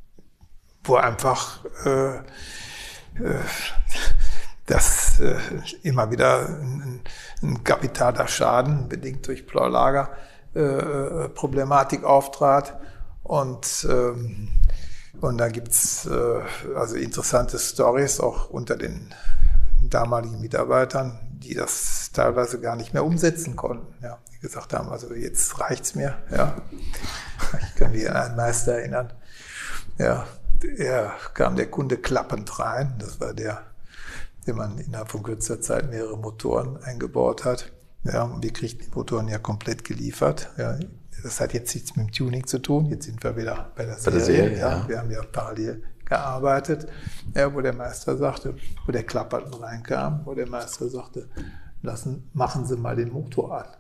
dass immer wieder ein kapitaler Schaden, bedingt durch Blaulager-Problematik auftrat. Und da gibt's also interessante Stories auch unter den damaligen Mitarbeitern, die das teilweise gar nicht mehr umsetzen konnten. Ja, die gesagt haben, also jetzt reicht's mir. Ja. Ich kann mich an einen Meister erinnern. Ja, kam der Kunde klappend rein. Das war der man innerhalb von kürzer Zeit mehrere Motoren eingebaut hat. Ja, und wir kriegten die Motoren ja komplett geliefert. Ja, das hat jetzt nichts mit dem Tuning zu tun. Jetzt sind wir wieder bei der Serie. Ja. Wir haben ja parallel gearbeitet, ja, wo der Meister sagte, wo der Klapperten reinkam, wo der Meister sagte, machen Sie mal den Motor an.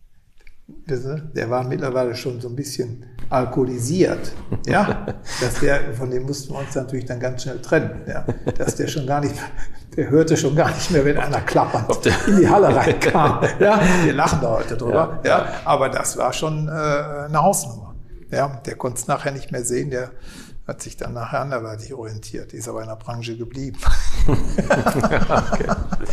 Der war mittlerweile schon so ein bisschen alkoholisiert, ja, von dem mussten wir uns natürlich dann ganz schnell trennen, ja, dass der hörte schon gar nicht mehr, wenn einer klappernd in die Halle reinkam, ja, wir lachen da heute drüber, ja, aber das war schon eine Hausnummer, ja, der konnte es nachher nicht mehr sehen, der hat sich dann nachher anderweitig orientiert, ist aber in der Branche geblieben. Okay.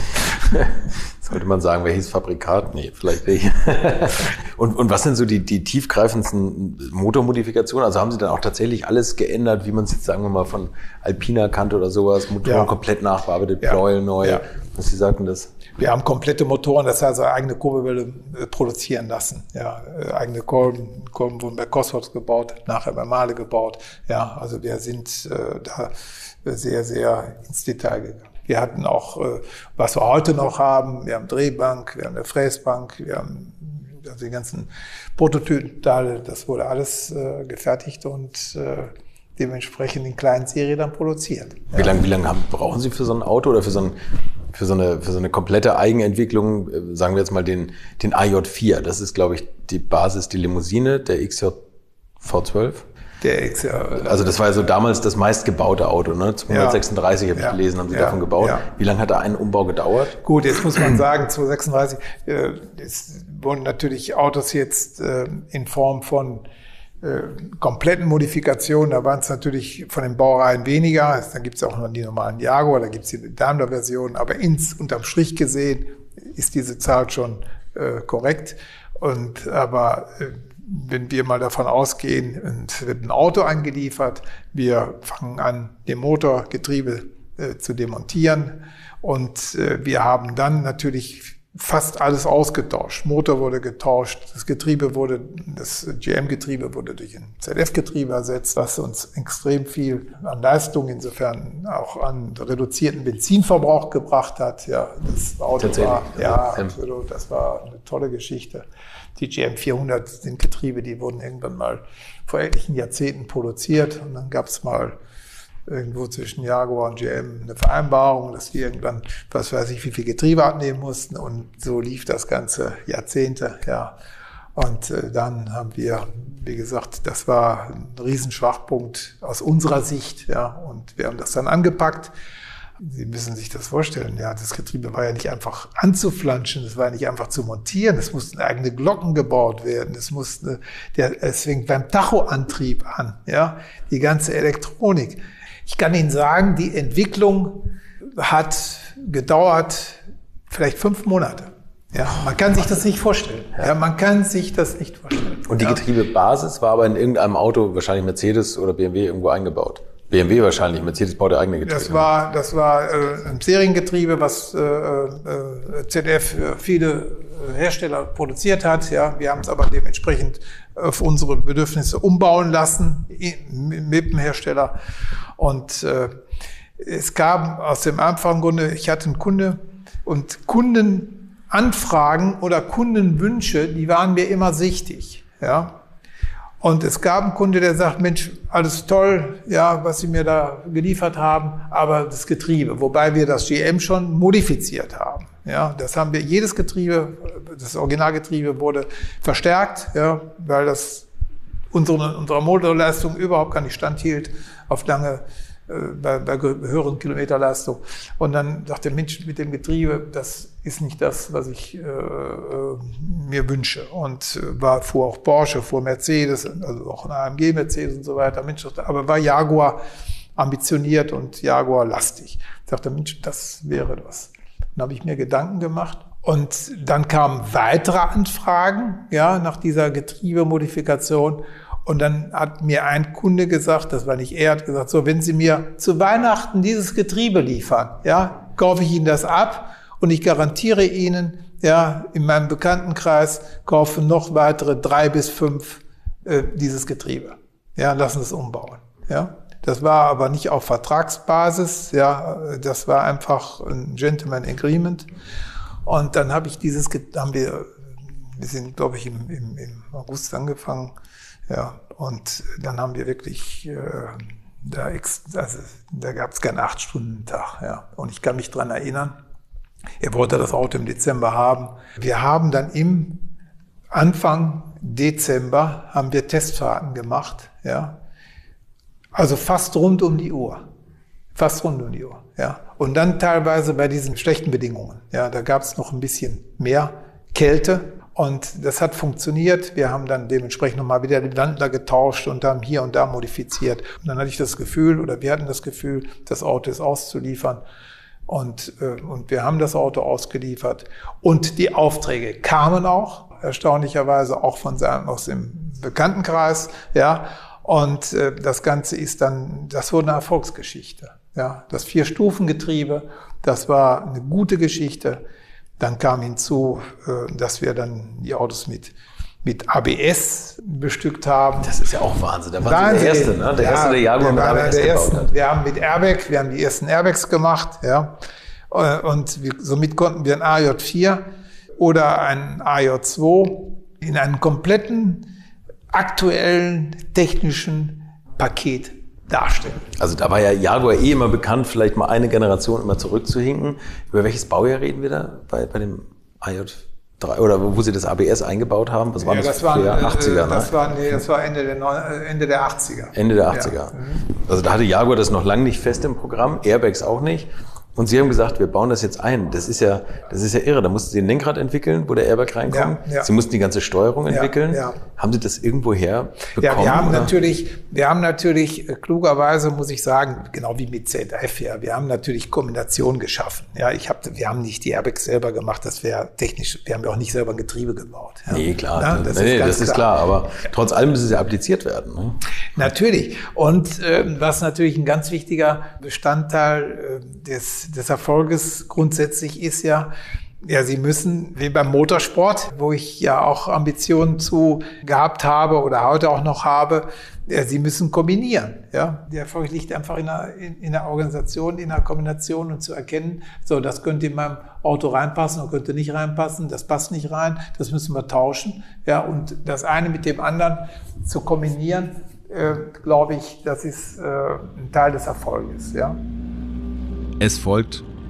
Sollte man sagen, welches Fabrikat? Nee, vielleicht nicht. Und was sind so die tiefgreifendsten Motormodifikationen? Also haben Sie dann auch tatsächlich alles geändert, wie man es jetzt, sagen wir mal, von Alpina kannte oder sowas, Motoren komplett nachbearbeitet, Pleuel neu, was Sie sagten das? Wir haben komplette Motoren, das heißt eigene Kurbelwelle produzieren lassen. Ja, eigene Kolben wurden bei Cosworth gebaut, nachher bei Mahle gebaut. Ja, also wir sind da sehr, sehr ins Detail gegangen. Wir hatten auch, was wir heute noch haben, wir haben Drehbank, wir haben eine Fräsbank, wir haben also die ganzen Prototypenteile, das wurde alles gefertigt und dementsprechend in kleinen Serien dann produziert. Wie lange brauchen Sie für so ein Auto oder für so eine komplette Eigenentwicklung, sagen wir jetzt mal den AJ4, das ist, glaube ich, die Basis, die Limousine, der XJ V12? Also das war ja so damals das meistgebaute Auto, ne? 236 habe ich gelesen, haben Sie davon gebaut. Ja. Wie lange hat da ein Umbau gedauert? Gut, jetzt muss man sagen, 236, es wurden natürlich Autos jetzt in Form von kompletten Modifikationen, da waren es natürlich von den Baureihen weniger, da gibt es auch noch die normalen Jaguar, da gibt es die Daimler-Versionen, aber unterm Strich gesehen ist diese Zahl schon korrekt. Aber wenn wir mal davon ausgehen, es wird ein Auto eingeliefert, wir fangen an, den Motor, Getriebe zu demontieren und wir haben dann natürlich fast alles ausgetauscht. Motor wurde getauscht, das GM-Getriebe wurde durch ein ZF-Getriebe ersetzt, was uns extrem viel an Leistung, insofern auch an reduzierten Benzinverbrauch gebracht hat. Ja, das Auto war, absolut, das war eine tolle Geschichte. Die GM 400 sind Getriebe, die wurden irgendwann mal vor etlichen Jahrzehnten produziert und dann gab es mal irgendwo zwischen Jaguar und GM eine Vereinbarung, dass die irgendwann, was weiß ich, wie viel Getriebe abnehmen mussten und so lief das ganze Jahrzehnte, ja. Und dann haben wir, wie gesagt, das war ein Riesenschwachpunkt aus unserer Sicht, ja, und wir haben das dann angepackt. Sie müssen sich das vorstellen, ja, das Getriebe war ja nicht einfach anzuflanschen, es war ja nicht einfach zu montieren, es mussten eigene Glocken gebaut werden, es fängt beim Tachoantrieb an, ja, die ganze Elektronik. Ich kann Ihnen sagen, die Entwicklung hat gedauert vielleicht 5 Monate. Ja, man kann sich das nicht vorstellen. Ja, man kann sich das nicht vorstellen. Und die Getriebebasis war aber in irgendeinem Auto, wahrscheinlich Mercedes oder BMW, irgendwo eingebaut. BMW wahrscheinlich, Mercedes baut ja eigene Getriebe. Das war ein Seriengetriebe, was ZF für viele Hersteller produziert hat. Ja, wir haben es aber dementsprechend auf unsere Bedürfnisse umbauen lassen mit dem Hersteller. Und es gab aus dem einfachen Grunde, ich hatte einen Kunde und Kundenanfragen oder Kundenwünsche, die waren mir immer sichtig. Ja. Und es gab einen Kunde, der sagt, Mensch, alles toll, ja, was Sie mir da geliefert haben, aber das Getriebe, wobei wir das GM schon modifiziert haben. Ja, das haben wir, jedes Getriebe, das Originalgetriebe wurde verstärkt, ja, weil das unserer Motorleistung überhaupt gar nicht standhielt auf lange, bei höheren Kilometerleistung. Und dann dachte der Mensch, mit dem Getriebe, das ist nicht das, was ich mir wünsche. Und fuhr auch Porsche, fuhr Mercedes, also auch ein AMG Mercedes und so weiter. Mensch, aber war Jaguar ambitioniert und Jaguar lastig. Ich dachte, Mensch, das wäre das. Dann habe ich mir Gedanken gemacht. Und dann kamen weitere Anfragen, ja, nach dieser Getriebemodifikation. Und dann hat mir ein Kunde gesagt, das war nicht er, hat gesagt, so, wenn Sie mir zu Weihnachten dieses Getriebe liefern, ja, kaufe ich Ihnen das ab und ich garantiere Ihnen, ja, in meinem Bekanntenkreis kaufen noch weitere 3 bis 5 dieses Getriebe. Ja, lassen es umbauen. Ja, das war aber nicht auf Vertragsbasis, ja, das war einfach ein Gentleman Agreement. Und dann habe ich wir sind, glaube ich, im August angefangen. Ja, und dann haben wir wirklich, da gab es keinen 8-Stunden-Tag. Ja. Und ich kann mich dran erinnern, er wollte das Auto im Dezember haben. Wir haben dann im Anfang Dezember haben wir Testfahrten gemacht. Ja. Also fast rund um die Uhr. Fast rund um die Uhr. Ja. Und dann teilweise bei diesen schlechten Bedingungen. Ja, da gab es noch ein bisschen mehr Kälte. Und das hat funktioniert. Wir haben dann dementsprechend nochmal wieder den Wandler getauscht und haben hier und da modifiziert. Und dann hatte ich das Gefühl, oder wir hatten das Gefühl, das Auto ist auszuliefern. Und wir haben das Auto ausgeliefert. Und die Aufträge kamen auch, erstaunlicherweise auch aus dem Bekanntenkreis. Ja. Und das Ganze das wurde eine Erfolgsgeschichte. Ja. Das 4-Stufen-Getriebe, das war eine gute Geschichte. Dann kam hinzu, dass wir dann die Autos mit ABS bestückt haben. Das ist ja auch Wahnsinn. Da war der Erste, ne? Der Erste, der Jaguar mit ABS gebaut hat. Wir haben mit Airbag, wir haben die ersten Airbags gemacht, ja. Und somit konnten wir ein AJ4 oder ein AJ2 in einem kompletten aktuellen technischen Paket darstellen. Also da war ja Jaguar immer bekannt, vielleicht mal eine Generation immer zurückzuhinken. Über welches Baujahr reden wir da bei dem AJ3 oder wo Sie das ABS eingebaut haben? Was waren das für 80er? Das war Ende der 80er. Ende der 80er. Ja. Also da hatte Jaguar das noch lange nicht fest im Programm, Airbags auch nicht. Und Sie haben gesagt, wir bauen das jetzt ein. Das ist ja irre. Da mussten Sie ein Lenkrad entwickeln, wo der Airbag reinkommt. Ja, ja. Sie mussten die ganze Steuerung entwickeln. Ja. Haben Sie das irgendwo her bekommen? Ja, wir haben natürlich klugerweise, muss ich sagen, genau wie mit ZF, ja, wir haben natürlich Kombinationen geschaffen. Ja, wir haben nicht die Airbags selber gemacht, das wäre technisch, wir haben ja auch nicht selber ein Getriebe gebaut. Ja. Nee, klar. Ja, das ist klar. Aber trotz allem müssen sie appliziert werden. Ne? Natürlich. Und was natürlich ein ganz wichtiger Bestandteil des Erfolges grundsätzlich ist ja, Sie müssen, wie beim Motorsport, wo ich ja auch Ambitionen zu gehabt habe oder heute auch noch habe, Sie müssen kombinieren. Ja? Der Erfolg liegt einfach in der Organisation, in der Kombination und zu erkennen, so, das könnte in meinem Auto reinpassen oder könnte nicht reinpassen, das passt nicht rein, das müssen wir tauschen. Ja? Und das eine mit dem anderen zu kombinieren, glaube ich, das ist ein Teil des Erfolges. Ja? Es folgt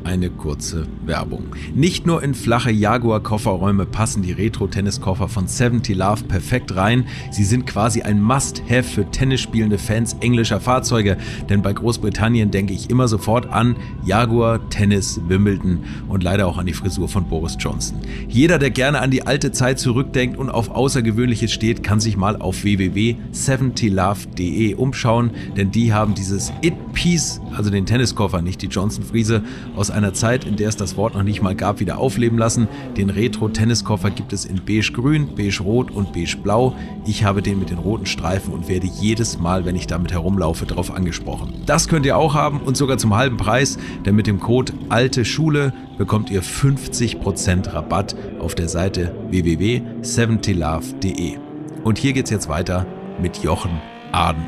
eine kurze Werbung. Nicht nur in flache Jaguar-Kofferräume passen die Retro-Tenniskoffer von 70 Love perfekt rein, sie sind quasi ein Must-Have für tennisspielende Fans englischer Fahrzeuge, denn bei Großbritannien denke ich immer sofort an Jaguar, Tennis, Wimbledon und leider auch an die Frisur von Boris Johnson. Jeder, der gerne an die alte Zeit zurückdenkt und auf Außergewöhnliches steht, kann sich mal auf www.70love.de umschauen, denn die haben dieses It-Piece, also den Tenniskoffer, nicht die Johnson-Friese, aus einer Zeit, in der es das Wort noch nicht mal gab, wieder aufleben lassen. Den Retro-Tenniskoffer gibt es in beige-grün, beige-rot und beige-blau. Ich habe den mit den roten Streifen und werde jedes Mal, wenn ich damit herumlaufe, darauf angesprochen. Das könnt ihr auch haben und sogar zum halben Preis, denn mit dem Code Alte Schule bekommt ihr 50% Rabatt auf der Seite www.70love.de. Und hier geht's jetzt weiter mit Jochen Aden.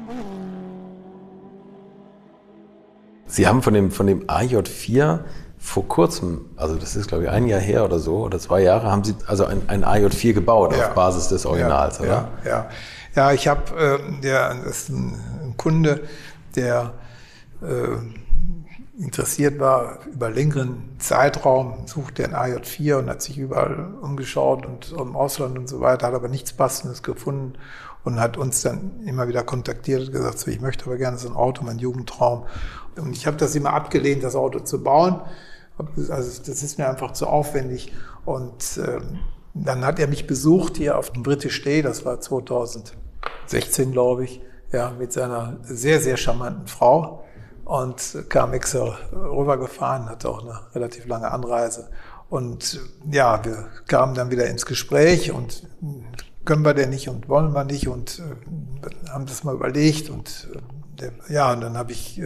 Sie haben von dem AJ4 vor kurzem, also das ist glaube ich 1 Jahr her oder so, oder 2 Jahre, haben Sie also ein AJ4 gebaut auf Basis des Originals, oder? Ja, ich habe, das ist ein Kunde, der interessiert war über längeren Zeitraum, suchte ein AJ4 und hat sich überall umgeschaut und im Ausland und so weiter, hat aber nichts Passendes gefunden und hat uns dann immer wieder kontaktiert und gesagt, so, ich möchte aber gerne so ein Auto, mein Jugendtraum. Und ich habe das immer abgelehnt, das Auto zu bauen. Also das ist mir einfach zu aufwendig. Und dann hat er mich besucht hier auf dem British Day, das war 2016, glaube ich, ja, mit seiner sehr, sehr charmanten Frau. Und kam extra rübergefahren, hatte auch eine relativ lange Anreise. Und ja, wir kamen dann wieder ins Gespräch und können wir denn nicht und wollen wir nicht und haben das mal überlegt. Und und dann habe ich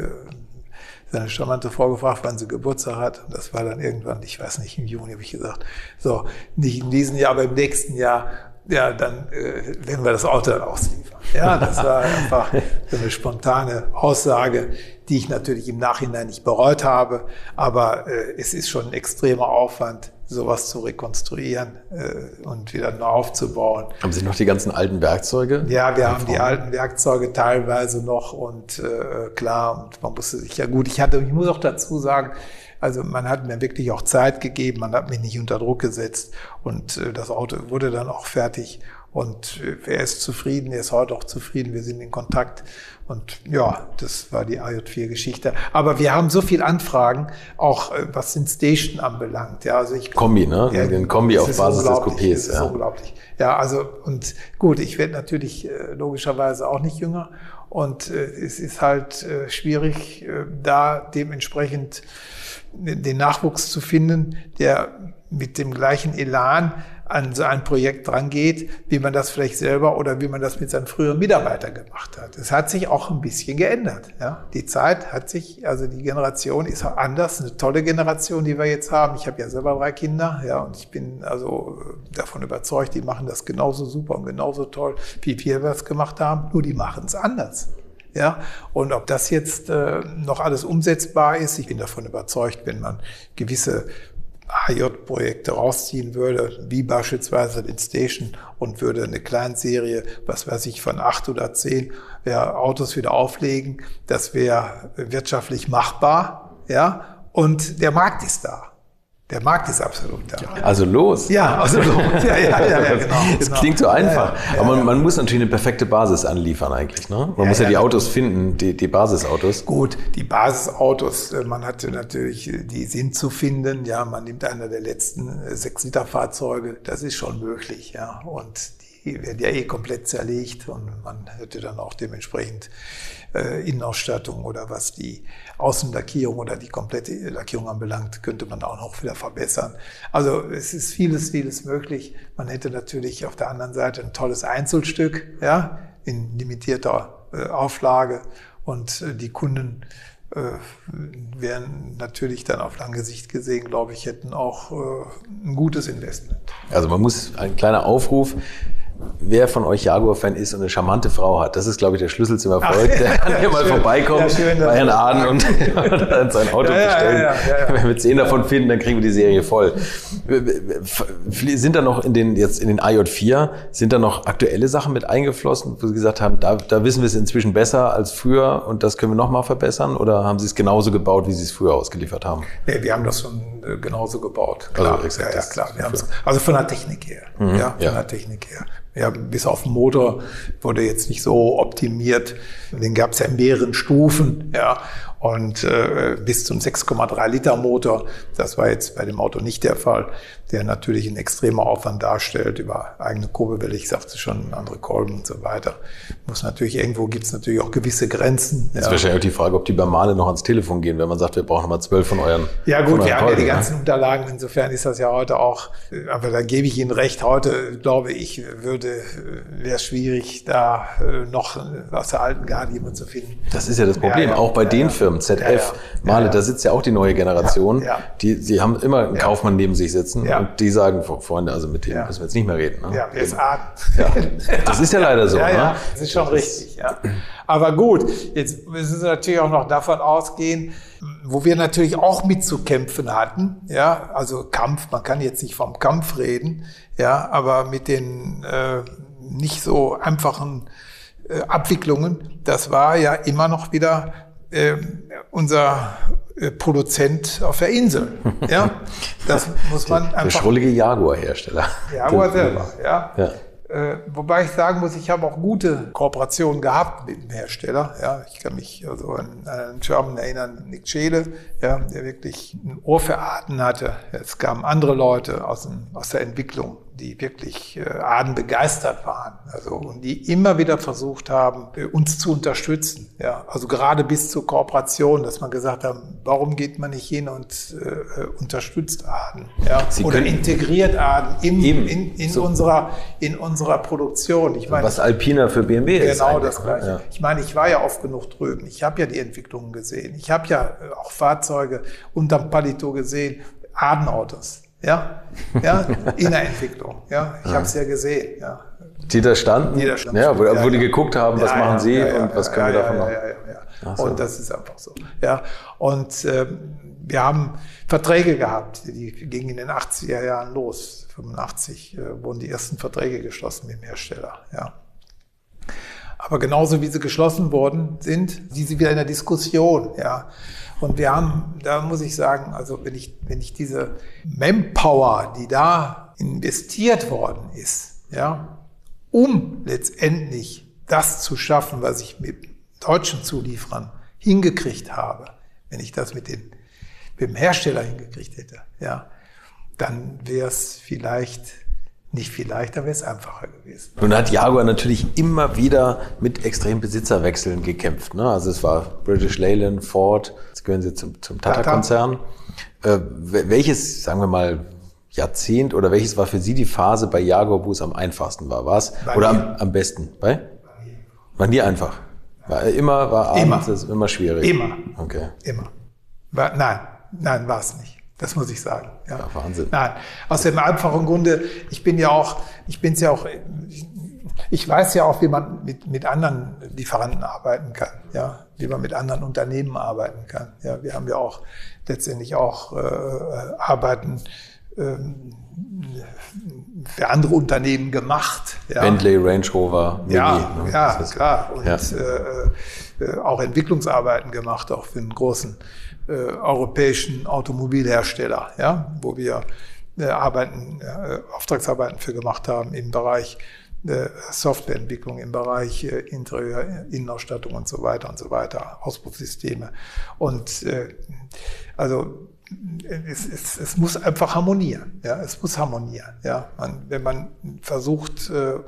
seine charmante Frau gefragt, wann sie Geburtstag hat. Und das war dann irgendwann, ich weiß nicht, im Juni habe ich gesagt, so, nicht in diesem Jahr, aber im nächsten Jahr, ja, dann werden wir das Auto dann ausliefern. Ja, das war einfach so eine spontane Aussage, die ich natürlich im Nachhinein nicht bereut habe. Aber es ist schon ein extremer Aufwand, sowas zu rekonstruieren und wieder neu aufzubauen. Haben Sie noch die ganzen alten Werkzeuge? Ja, wir haben die alten Werkzeuge teilweise noch und klar, und man musste sich, ja gut, ich muss auch dazu sagen, also man hat mir wirklich auch Zeit gegeben, man hat mich nicht unter Druck gesetzt und das Auto wurde dann auch fertig und er ist zufrieden, er ist heute auch zufrieden, wir sind in Kontakt und ja, das war die AJ4-Geschichte. Aber wir haben so viel Anfragen, auch was den Station anbelangt. Ja, also Kombi, ne? Ja, den Kombi auf Basis des Coupés. Das ist unglaublich. Ja, also und gut, ich werde natürlich logischerweise auch nicht jünger und es ist halt schwierig, da dementsprechend den Nachwuchs zu finden, der mit dem gleichen Elan an so ein Projekt drangeht, wie man das vielleicht selber oder wie man das mit seinen früheren Mitarbeitern gemacht hat. Es hat sich auch ein bisschen geändert. Ja? Die Zeit hat sich, also die Generation ist auch anders, eine tolle Generation, die wir jetzt haben. Ich habe ja selber 3 Kinder, ja, und ich bin also davon überzeugt, die machen das genauso super und genauso toll, wie wir das gemacht haben, nur die machen es anders. Ja, und ob das jetzt noch alles umsetzbar ist, ich bin davon überzeugt, wenn man gewisse AJ-Projekte rausziehen würde, wie beispielsweise den Station und würde eine Kleinserie, was weiß ich, von 8 oder 10 Autos wieder auflegen, das wäre wirtschaftlich machbar, ja, und der Markt ist da. Der Markt ist absolut da. Also los. Ja, also los. Ja, genau. Das klingt so einfach. Aber man muss natürlich eine perfekte Basis anliefern eigentlich, ne? Man muss ja die Autos finden, die Basisautos. Gut, die Basisautos, man hatte natürlich, die sind zu finden. Ja, man nimmt einer der letzten 6-Liter-Fahrzeuge. Das ist schon möglich, ja. Und die werden ja komplett zerlegt und man hätte dann auch dementsprechend Innenausstattung oder was die Außenlackierung oder die komplette Lackierung anbelangt, könnte man auch noch wieder verbessern. Also es ist vieles möglich. Man hätte natürlich auf der anderen Seite ein tolles Einzelstück, ja, in limitierter Auflage und die Kunden wären natürlich dann auf lange Sicht gesehen, glaube ich, hätten auch ein gutes Investment. Also man muss, ein kleiner Aufruf, wer von euch Jaguar-Fan ist und eine charmante Frau hat. Das ist, glaube ich, der Schlüssel zum Erfolg. Der kann hier mal vorbeikommen bei Herrn Aden und dann sein Auto bestellen. Wenn wir 10 davon finden, dann kriegen wir die Serie voll. Sind da noch in den AJ4, sind da noch aktuelle Sachen mit eingeflossen, wo Sie gesagt haben, da wissen wir es inzwischen besser als früher und das können wir noch mal verbessern? Oder haben Sie es genauso gebaut, wie Sie es früher ausgeliefert haben? Nee, wir haben das schon genauso gebaut. Klar, also, klar. Also von der Technik her. Von der Technik her. Ja, bis auf den Motor wurde jetzt nicht so optimiert. Den gab es ja in mehreren Stufen, ja. Und bis zum 6,3 Liter Motor, das war jetzt bei dem Auto nicht der Fall, der natürlich einen extremen Aufwand darstellt über eigene Kurbelwelle, ich sagte schon, andere Kolben und so weiter. Irgendwo gibt es natürlich auch gewisse Grenzen. Jetzt ist wahrscheinlich auch die Frage, ob die bei Male noch ans Telefon gehen, wenn man sagt, wir brauchen nochmal 12 von euren. Ja gut, wir haben ja die ganzen Unterlagen, insofern ist das ja heute auch, aber da gebe ich Ihnen recht, heute glaube ich, wäre es schwierig, da noch aus der alten Garde jemand zu finden. Das ist ja das Problem, auch bei den Firmen, ZF, Mahle, da sitzt ja auch die neue Generation, die haben immer einen Kaufmann neben sich sitzen und die sagen, Freunde, also mit denen müssen wir jetzt nicht mehr reden. Ne? Ja, wer ist Aden? Ja. Das ist ja leider so. Ja, das ist schon richtig. Ja. Aber gut, jetzt müssen Sie natürlich auch noch davon ausgehen, wo wir natürlich auch mitzukämpfen hatten, ja, also Kampf, man kann jetzt nicht vom Kampf reden, ja, aber mit den nicht so einfachen Abwicklungen, das war ja immer noch wieder unser Produzent auf der Insel. Ja, das muss man einfach. Der schrullige Jaguar-Hersteller. Jaguar selber, ja. Wobei ich sagen muss, ich habe auch gute Kooperationen gehabt mit dem Hersteller. Ja, ich kann mich also an einen German erinnern, Nick Scheele, ja, der wirklich ein Ohr für Aden hatte. Es kamen andere Leute aus der Entwicklung, die wirklich Aden begeistert waren, also und die immer wieder versucht haben, uns zu unterstützen. Ja, also gerade bis zur Kooperation, dass man gesagt hat, warum geht man nicht hin und unterstützt Aden, ja, oder integriert Aden in unserer Produktion. Ich meine, was Alpina für BMW ist. Genau das Gleiche. Ja. Ich meine, ich war ja oft genug drüben. Ich habe ja die Entwicklungen gesehen. Ich habe ja auch Fahrzeuge unterm Palito gesehen, Aden-Autos. Ja, in der Entwicklung. Ja, ich habe es ja gesehen. Ja. Die da standen? Ja, wo die geguckt haben, was machen Sie und was können wir davon machen. Ja. So. Und das ist einfach so. Ja, und wir haben Verträge gehabt, die gingen in den 80er Jahren los. 85 wurden die ersten Verträge geschlossen mit dem Hersteller. Ja. Aber genauso wie sie geschlossen worden sind sie wieder in der Diskussion. Ja. Und wir haben, da muss ich sagen, also wenn ich diese Manpower, die da investiert worden ist, ja, um letztendlich das zu schaffen, was ich mit deutschen Zulieferern hingekriegt habe, wenn ich das mit dem Hersteller hingekriegt hätte, ja, dann wäre es da wäre es einfacher gewesen. Nun hat Jaguar natürlich immer wieder mit extremen Besitzerwechseln gekämpft. Ne? Also es war British Leyland, Ford, jetzt gehören Sie zum Tata-Konzern. Welches, sagen wir mal, Jahrzehnt oder welches war für Sie die Phase bei Jaguar, wo es am einfachsten war? Oder am besten? War nie einfach? War abends immer schwierig? Immer. Okay. Immer. Nein, war es nicht. Das muss ich sagen. Ja, Wahnsinn. Nein, aus dem einfachen Grunde, ich weiß ja auch, wie man mit anderen Lieferanten arbeiten kann, ja, wie man mit anderen Unternehmen arbeiten kann. Ja, wir haben ja auch letztendlich auch Arbeiten für andere Unternehmen gemacht. Ja. Bentley, Range Rover, Mini. Ja, klar. Und auch Entwicklungsarbeiten gemacht, auch für einen großen europäischen Automobilhersteller, ja, wo wir Auftragsarbeiten für gemacht haben im Bereich Softwareentwicklung, im Bereich Interieur, Innenausstattung und so weiter, Auspuffsysteme. Und also es muss einfach harmonieren. Ja, es muss harmonieren. Ja, wenn man versucht,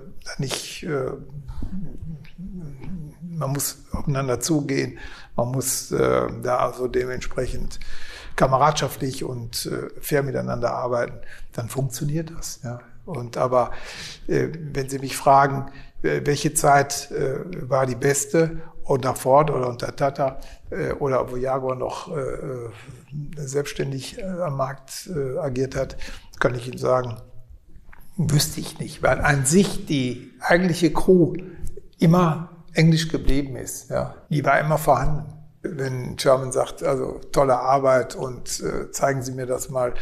man muss aufeinander zugehen, man muss da also dementsprechend kameradschaftlich und fair miteinander arbeiten, dann funktioniert das. Ja. Aber wenn Sie mich fragen, welche Zeit war die beste unter Ford oder unter Tata oder wo Jaguar noch selbstständig am Markt agiert hat, kann ich Ihnen sagen, Wüsste ich nicht, weil an sich die eigentliche Crew immer Englisch geblieben ist. Ja. Die war immer vorhanden. Wenn Sherman sagt, also tolle Arbeit und zeigen Sie mir das mal,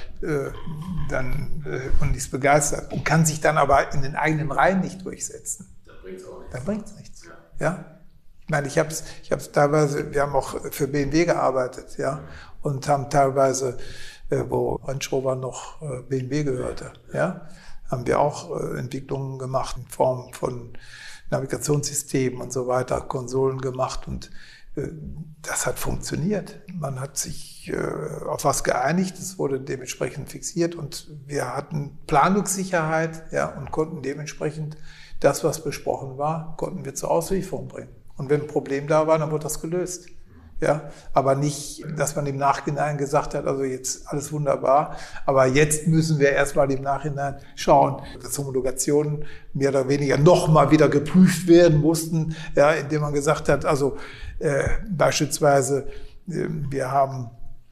und ist begeistert und kann sich dann aber in den eigenen Reihen nicht durchsetzen. Dann bringt es nichts. Ja. Ich meine, ich hab's teilweise, wir haben auch für BMW gearbeitet, ja, und haben teilweise, wo Range Rover noch BMW gehörte, ja, haben wir auch Entwicklungen gemacht in Form von Navigationssystemen und so weiter, Konsolen gemacht und das hat funktioniert. Man hat sich auf was geeinigt, es wurde dementsprechend fixiert und wir hatten Planungssicherheit, ja, und konnten dementsprechend das, was besprochen war, konnten wir zur Auslieferung bringen. Und wenn ein Problem da war, dann wurde das gelöst. Ja, aber nicht, dass man im Nachhinein gesagt hat, also jetzt alles wunderbar, aber jetzt müssen wir erstmal im Nachhinein schauen, dass Homologationen mehr oder weniger nochmal wieder geprüft werden mussten, ja, indem man gesagt hat, also beispielsweise, wir haben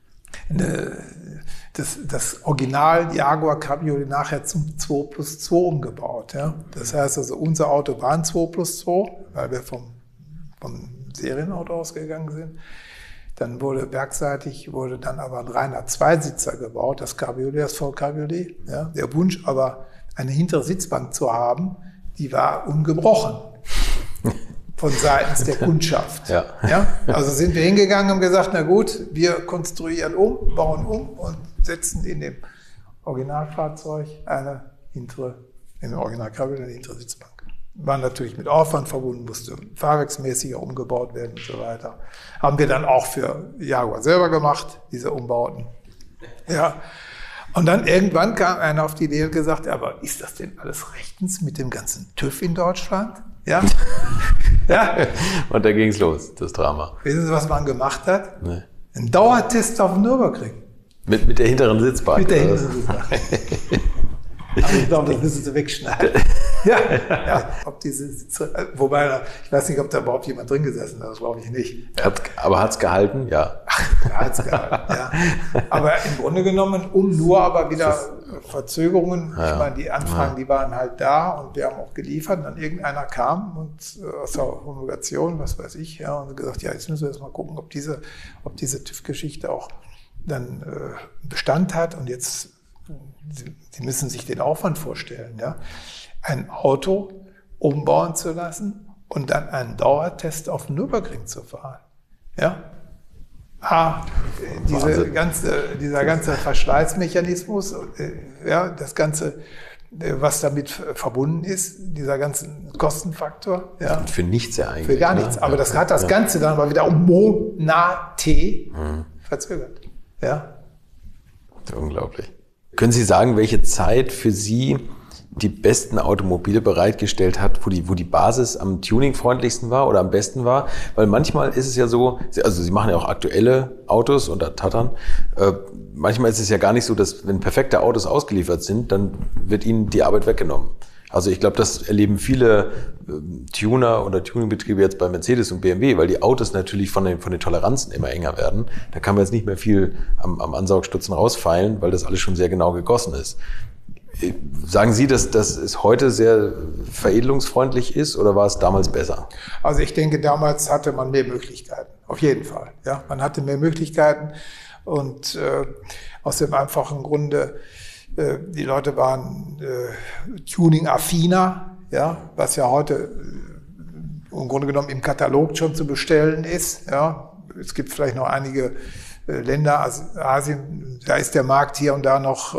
das Original Jaguar Cabriolet nachher zum 2+2 umgebaut. Ja. Das heißt also, unser Auto war ein 2+2, weil wir vom Serienauto ausgegangen sind. Dann werkseitig wurde dann aber ein reiner Zweisitzer gebaut, das Cabriolet, das Vollcabriolet. Ja. Der Wunsch aber, eine hintere Sitzbank zu haben, die war ungebrochen von seitens der Kundschaft. Ja. Ja. Also sind wir hingegangen und gesagt, na gut, wir konstruieren bauen um und setzen in dem Originalfahrzeug eine hintere Sitzbank. War natürlich mit Aufwand verbunden, musste fahrwerksmäßiger umgebaut werden und so weiter. Haben wir dann auch für Jaguar selber gemacht, diese Umbauten. Ja. Und dann irgendwann kam einer auf die Idee und gesagt, aber ist das denn alles rechtens mit dem ganzen TÜV in Deutschland? Ja. Ja. Und da ging's los, das Drama. Wissen Sie, was man gemacht hat? Nee. Ein Dauertest auf dem Nürburgring. Mit der hinteren Sitzbank? Mit der hinteren Sitzbank. Aber ich glaube, das müssen Sie wegschneiden. Ja. Wobei, ich weiß nicht, ob da überhaupt jemand drin gesessen hat, das glaube ich nicht. Aber hat's gehalten? Ja. Hat's gehalten, ja. Aber im Grunde genommen, nur aber wieder Verzögerungen. Ja. Ich meine, die Anfragen, die waren halt da und wir haben auch geliefert. Und dann irgendeiner kam und aus der Homologation, was weiß ich, ja, und gesagt, ja, jetzt müssen wir erst mal gucken, ob diese TÜV-Geschichte auch dann Bestand hat. Und jetzt, Sie müssen sich den Aufwand vorstellen, ja, ein Auto umbauen zu lassen und dann einen Dauertest auf dem Nürburgring zu fahren. Ja? Dieser ganze Verschleißmechanismus, ja, das Ganze, was damit verbunden ist, dieser ganze Kostenfaktor. Ja, für nichts ja eigentlich. Für gar nichts. Aber das hat das Ganze dann aber wieder um Monate verzögert. Ja. Unglaublich. Können Sie sagen, welche Zeit für Sie die besten Automobile bereitgestellt hat, wo die Basis am tuningfreundlichsten war oder am besten war? Weil manchmal ist es ja so, also Sie machen ja auch aktuelle Autos oder Tattern. Manchmal ist es ja gar nicht so, dass wenn perfekte Autos ausgeliefert sind, dann wird Ihnen die Arbeit weggenommen. Also ich glaube, das erleben viele Tuner oder Tuningbetriebe jetzt bei Mercedes und BMW, weil die Autos natürlich von den Toleranzen immer enger werden. Da kann man jetzt nicht mehr viel am Ansaugstutzen rausfeilen, weil das alles schon sehr genau gegossen ist. Sagen Sie, dass es heute sehr veredelungsfreundlich ist oder war es damals besser? Also ich denke, damals hatte man mehr Möglichkeiten, auf jeden Fall. Ja, man hatte mehr Möglichkeiten und aus dem einfachen Grunde, die Leute waren Tuning-affiner, ja, was ja heute im Grunde genommen im Katalog schon zu bestellen ist. Ja. Es gibt vielleicht noch einige Länder, Asien, da ist der Markt hier und da noch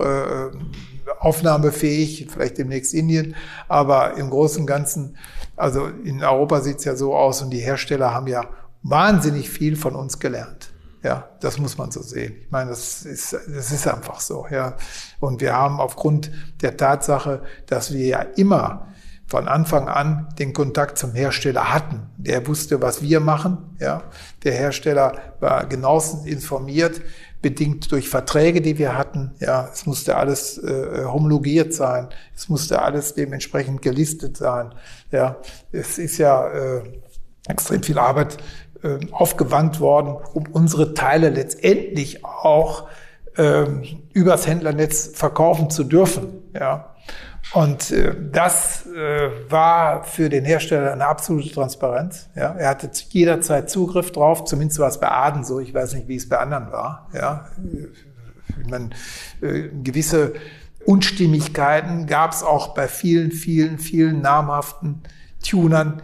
aufnahmefähig, vielleicht demnächst Indien, aber im Großen und Ganzen, also in Europa sieht es ja so aus und die Hersteller haben ja wahnsinnig viel von uns gelernt. Ja, das muss man so sehen. Ich meine, das ist einfach so, ja. Und wir haben aufgrund der Tatsache, dass wir ja immer von Anfang an den Kontakt zum Hersteller hatten. Der wusste, was wir machen, ja. Der Hersteller war genauestens informiert, bedingt durch Verträge, die wir hatten. Ja, es musste alles homologiert sein. Es musste alles dementsprechend gelistet sein. Ja, es ist ja extrem viel Arbeit aufgewandt worden, um unsere Teile letztendlich auch übers Händlernetz verkaufen zu dürfen. Ja. Und das war für den Hersteller eine absolute Transparenz. Ja. Er hatte jederzeit Zugriff drauf, zumindest war es bei Aden so, ich weiß nicht, wie es bei anderen war. Ja. Ich meine, gewisse Unstimmigkeiten gab es auch bei vielen namhaften Tunern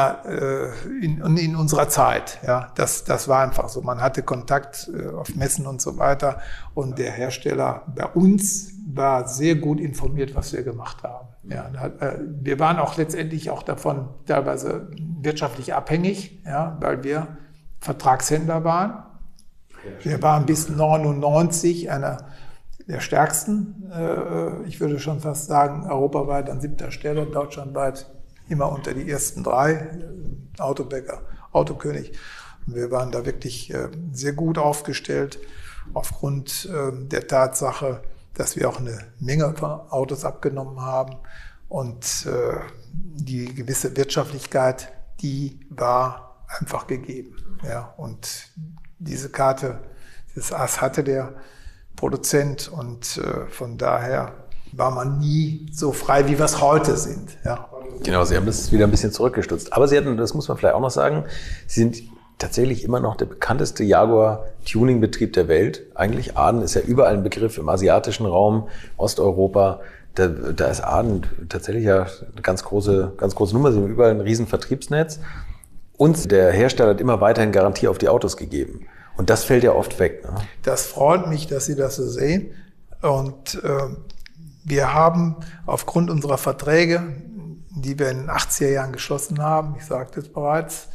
in unserer Zeit. Ja, das war einfach so. Man hatte Kontakt auf Messen und so weiter. Und der Hersteller bei uns war sehr gut informiert, was wir gemacht haben. Ja, wir waren auch letztendlich auch davon teilweise wirtschaftlich abhängig, ja, weil wir Vertragshändler waren. Wir waren bis 1999 einer der stärksten, ich würde schon fast sagen, europaweit an 7. Stelle, deutschlandweit immer unter die ersten 3, Autobäcker, Autokönig. Und wir waren da wirklich sehr gut aufgestellt, aufgrund der Tatsache, dass wir auch eine Menge von Autos abgenommen haben. Und die gewisse Wirtschaftlichkeit, die war einfach gegeben. Ja, und diese Karte, das Ass hatte der Produzent und von daher war man nie so frei, wie wir es heute sind. Ja. Genau, Sie haben das wieder ein bisschen zurückgestutzt. Aber Sie hatten, das muss man vielleicht auch noch sagen, Sie sind tatsächlich immer noch der bekannteste Jaguar-Tuning-Betrieb der Welt. Eigentlich Aden ist ja überall ein Begriff im asiatischen Raum, Osteuropa. Da ist Aden tatsächlich ja eine ganz große Nummer. Sie haben überall ein riesen Vertriebsnetz. Und der Hersteller hat immer weiterhin Garantie auf die Autos gegeben. Und das fällt ja oft weg. Ne? Das freut mich, dass Sie das so sehen. Und wir haben aufgrund unserer Verträge, die wir in den 80er Jahren geschlossen haben, ich sagte es bereits,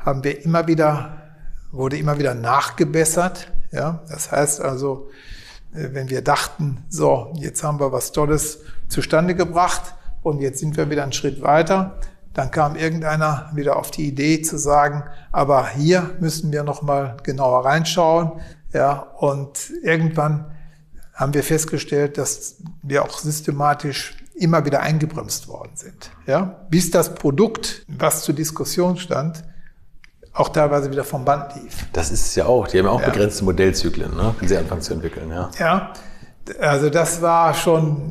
wurde immer wieder nachgebessert. Ja? Das heißt also, wenn wir dachten, so, jetzt haben wir was Tolles zustande gebracht und jetzt sind wir wieder einen Schritt weiter, dann kam irgendeiner wieder auf die Idee zu sagen, aber hier müssen wir noch mal genauer reinschauen. Ja, und irgendwann haben wir festgestellt, dass wir auch systematisch immer wieder eingebremst worden sind. Ja, bis das Produkt, was zur Diskussion stand, auch teilweise wieder vom Band lief. Das ist es ja auch. Die haben ja auch begrenzte Modellzyklen, ne, wenn sie anfangen zu entwickeln. Ja. Ja, also das war schon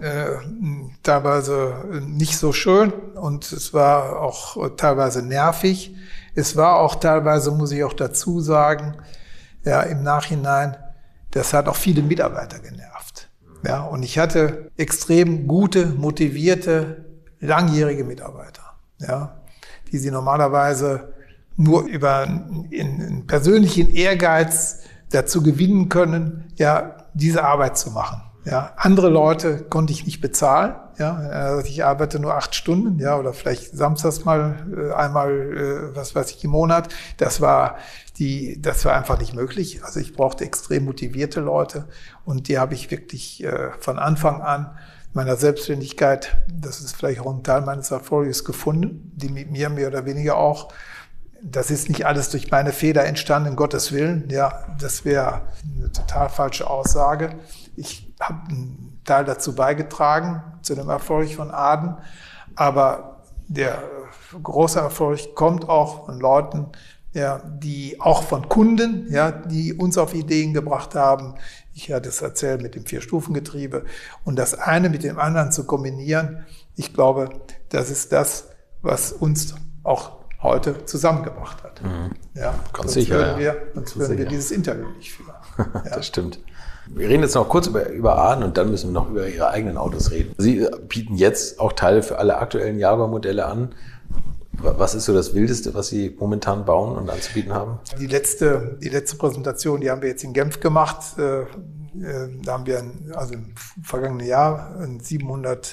teilweise nicht so schön und es war auch teilweise nervig. Es war auch teilweise, muss ich auch dazu sagen, ja, im Nachhinein, das hat auch viele Mitarbeiter genervt. Ja, und ich hatte extrem gute, motivierte, langjährige Mitarbeiter, ja, die sie normalerweise nur über einen persönlichen Ehrgeiz dazu gewinnen können, ja, diese Arbeit zu machen. Ja, andere Leute konnte ich nicht bezahlen. Ja, ich arbeite nur 8 Stunden, ja, oder vielleicht samstags mal einmal, was weiß ich, im Monat. Das war einfach nicht möglich. Also ich brauchte extrem motivierte Leute und die habe ich wirklich von Anfang an meiner Selbstständigkeit, das ist vielleicht auch ein Teil meines Erfolges, gefunden, die mit mir mehr oder weniger auch. Das ist nicht alles durch meine Feder entstanden, um Gottes Willen. Ja, das wäre eine total falsche Aussage. Ich habe einen Teil dazu beigetragen, zu dem Erfolg von Aden. Aber der große Erfolg kommt auch von Leuten, ja, die auch von Kunden, ja, die uns auf Ideen gebracht haben. Ich hatte es erzählt mit dem 4-Stufen-Getriebe. Und das eine mit dem anderen zu kombinieren, ich glaube, das ist das, was uns auch heute zusammengebracht hat. Mhm. Ja, ganz sicher. Sonst würden wir dieses Interview nicht führen. Ja. Das stimmt. Wir reden jetzt noch kurz über Aden und dann müssen wir noch über Ihre eigenen Autos reden. Sie bieten jetzt auch Teile für alle aktuellen Jaguar-Modelle an. Was ist so das Wildeste, was Sie momentan bauen und anzubieten haben? Die letzte Präsentation, die haben wir jetzt in Genf gemacht. Da haben wir im vergangenen Jahr ein 700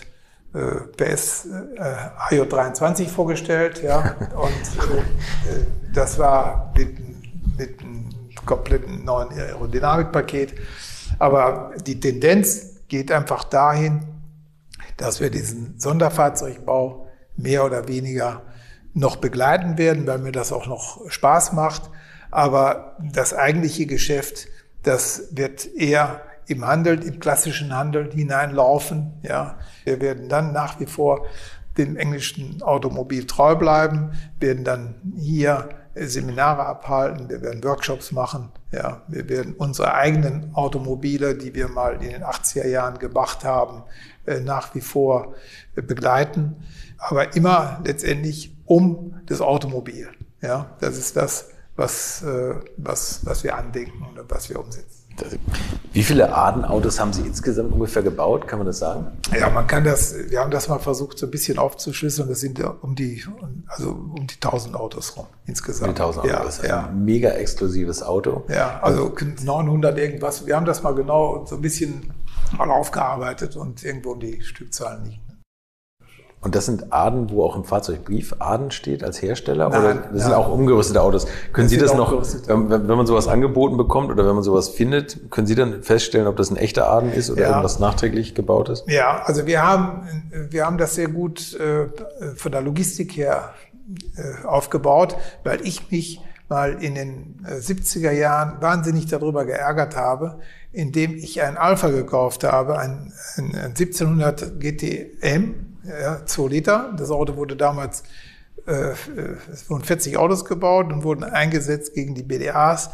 PS AJ23 vorgestellt, ja, und das war mit einem kompletten neuen Aerodynamikpaket. Aber die Tendenz geht einfach dahin, dass wir diesen Sonderfahrzeugbau mehr oder weniger noch begleiten werden, weil mir das auch noch Spaß macht. Aber das eigentliche Geschäft, das wird eher im Handel, im klassischen Handel hineinlaufen. Ja, wir werden dann nach wie vor dem englischen Automobil treu bleiben, werden dann hier Seminare abhalten, wir werden Workshops machen, ja, wir werden unsere eigenen Automobile, die wir mal in den 80er Jahren gemacht haben, nach wie vor begleiten, aber immer letztendlich um das Automobil. Ja, das ist das, was wir andenken und was wir umsetzen. Wie viele Arden-Autos haben Sie insgesamt ungefähr gebaut? Kann man das sagen? Ja, wir haben das mal versucht, so ein bisschen aufzuschlüsseln. Das sind um die 1000 Autos rum insgesamt. Um die 1000 Autos. Das ist ein mega exklusives Auto. Ja, also 900 irgendwas. Wir haben das mal genau so ein bisschen mal aufgearbeitet und irgendwo um die Stückzahlen liegen. Und das sind Arden, wo auch im Fahrzeugbrief Arden steht als Hersteller? Nein, oder das sind auch umgerüstete Autos? Können Sie das noch, wenn man sowas angeboten bekommt oder wenn man sowas findet, können Sie dann feststellen, ob das ein echter Arden ist oder irgendwas nachträglich gebaut ist? Ja, also wir haben das sehr gut von der Logistik her aufgebaut, weil ich mich mal in den 70er Jahren wahnsinnig darüber geärgert habe, indem ich ein Alpha gekauft habe, ein 1700 GTM, 2 Liter. Das Auto wurde damals, es wurden 40 Autos gebaut und wurden eingesetzt gegen die BDAs,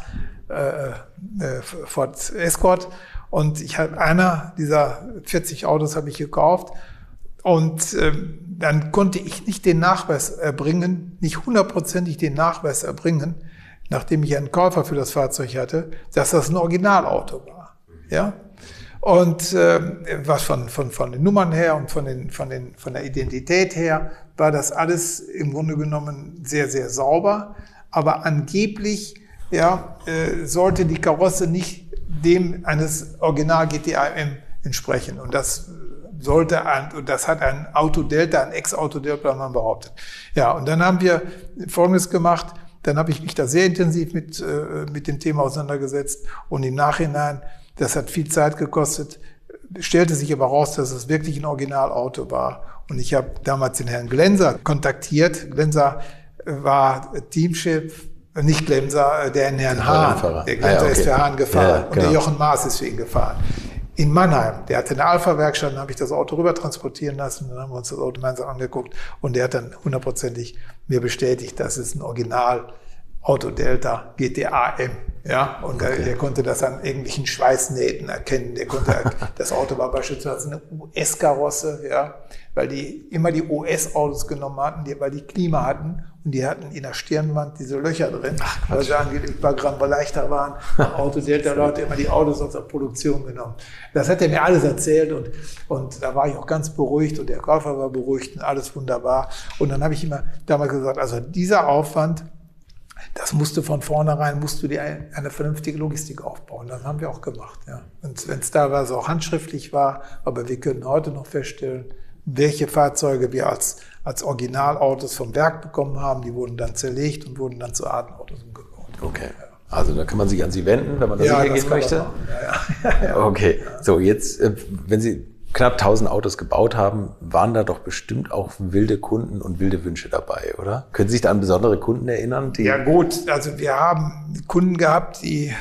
Ford Escort. Und ich habe einer dieser 40 Autos habe ich gekauft. Und dann konnte ich nicht den Nachweis erbringen, nicht hundertprozentig den Nachweis erbringen, nachdem ich einen Käufer für das Fahrzeug hatte, dass das ein Originalauto war. Ja? Und was von den Nummern her und von der Identität her war das alles im Grunde genommen sehr, sehr sauber. Aber angeblich sollte die Karosse nicht dem eines Original GT-AM entsprechen. Und das hat ein Autodelta, ein Ex-Autodelta behauptet. Ja, und dann haben wir Folgendes gemacht. Dann habe ich mich da sehr intensiv mit dem Thema auseinandergesetzt und im Nachhinein, das hat viel Zeit gekostet, stellte sich aber raus, dass es wirklich ein Originalauto war. Und ich habe damals den Herrn Glenser kontaktiert. Glenser war Teamchef, nicht Glenser, der Herrn Hahn. Der Glenser ist für Hahn gefahren, ja, genau. Und der Jochen Maas ist für ihn gefahren. In Mannheim, der hatte eine Alpha-Werkstatt, dann habe ich das Auto rüber transportieren lassen, dann haben wir uns das Auto gemeinsam angeguckt und der hat dann hundertprozentig mir bestätigt, dass es ein Original Autodelta GT-AM, ja, und okay. Der konnte das an irgendwelchen Schweißnähten erkennen, das Auto war beispielsweise eine US-Karosse, ja, weil die immer die US-Autos genommen hatten, weil die Klima hatten und die hatten in der Stirnwand diese Löcher drin, weil sie angeblich ein paar Gramm leichter waren. Autodelta Leute immer die Autos aus der Produktion genommen. Das hat er mir alles erzählt und da war ich auch ganz beruhigt und der Käufer war beruhigt und alles wunderbar. Und dann habe ich immer damals gesagt, also dieser Aufwand, das von vornherein musst du dir eine vernünftige Logistik aufbauen. Das haben wir auch gemacht, ja. Und wenn es teilweise auch handschriftlich war, aber wir können heute noch feststellen, welche Fahrzeuge wir als Originalautos vom Werk bekommen haben, die wurden dann zerlegt und wurden dann zu Ardenautos umgebaut. Okay. Also da kann man sich an Sie wenden, wenn man da sicher gehen möchte? Ja. Okay. So, jetzt, wenn Sie knapp 1000 Autos gebaut haben, waren da doch bestimmt auch wilde Kunden und wilde Wünsche dabei, oder? Können Sie sich da an besondere Kunden erinnern? Ja gut, also wir haben Kunden gehabt, die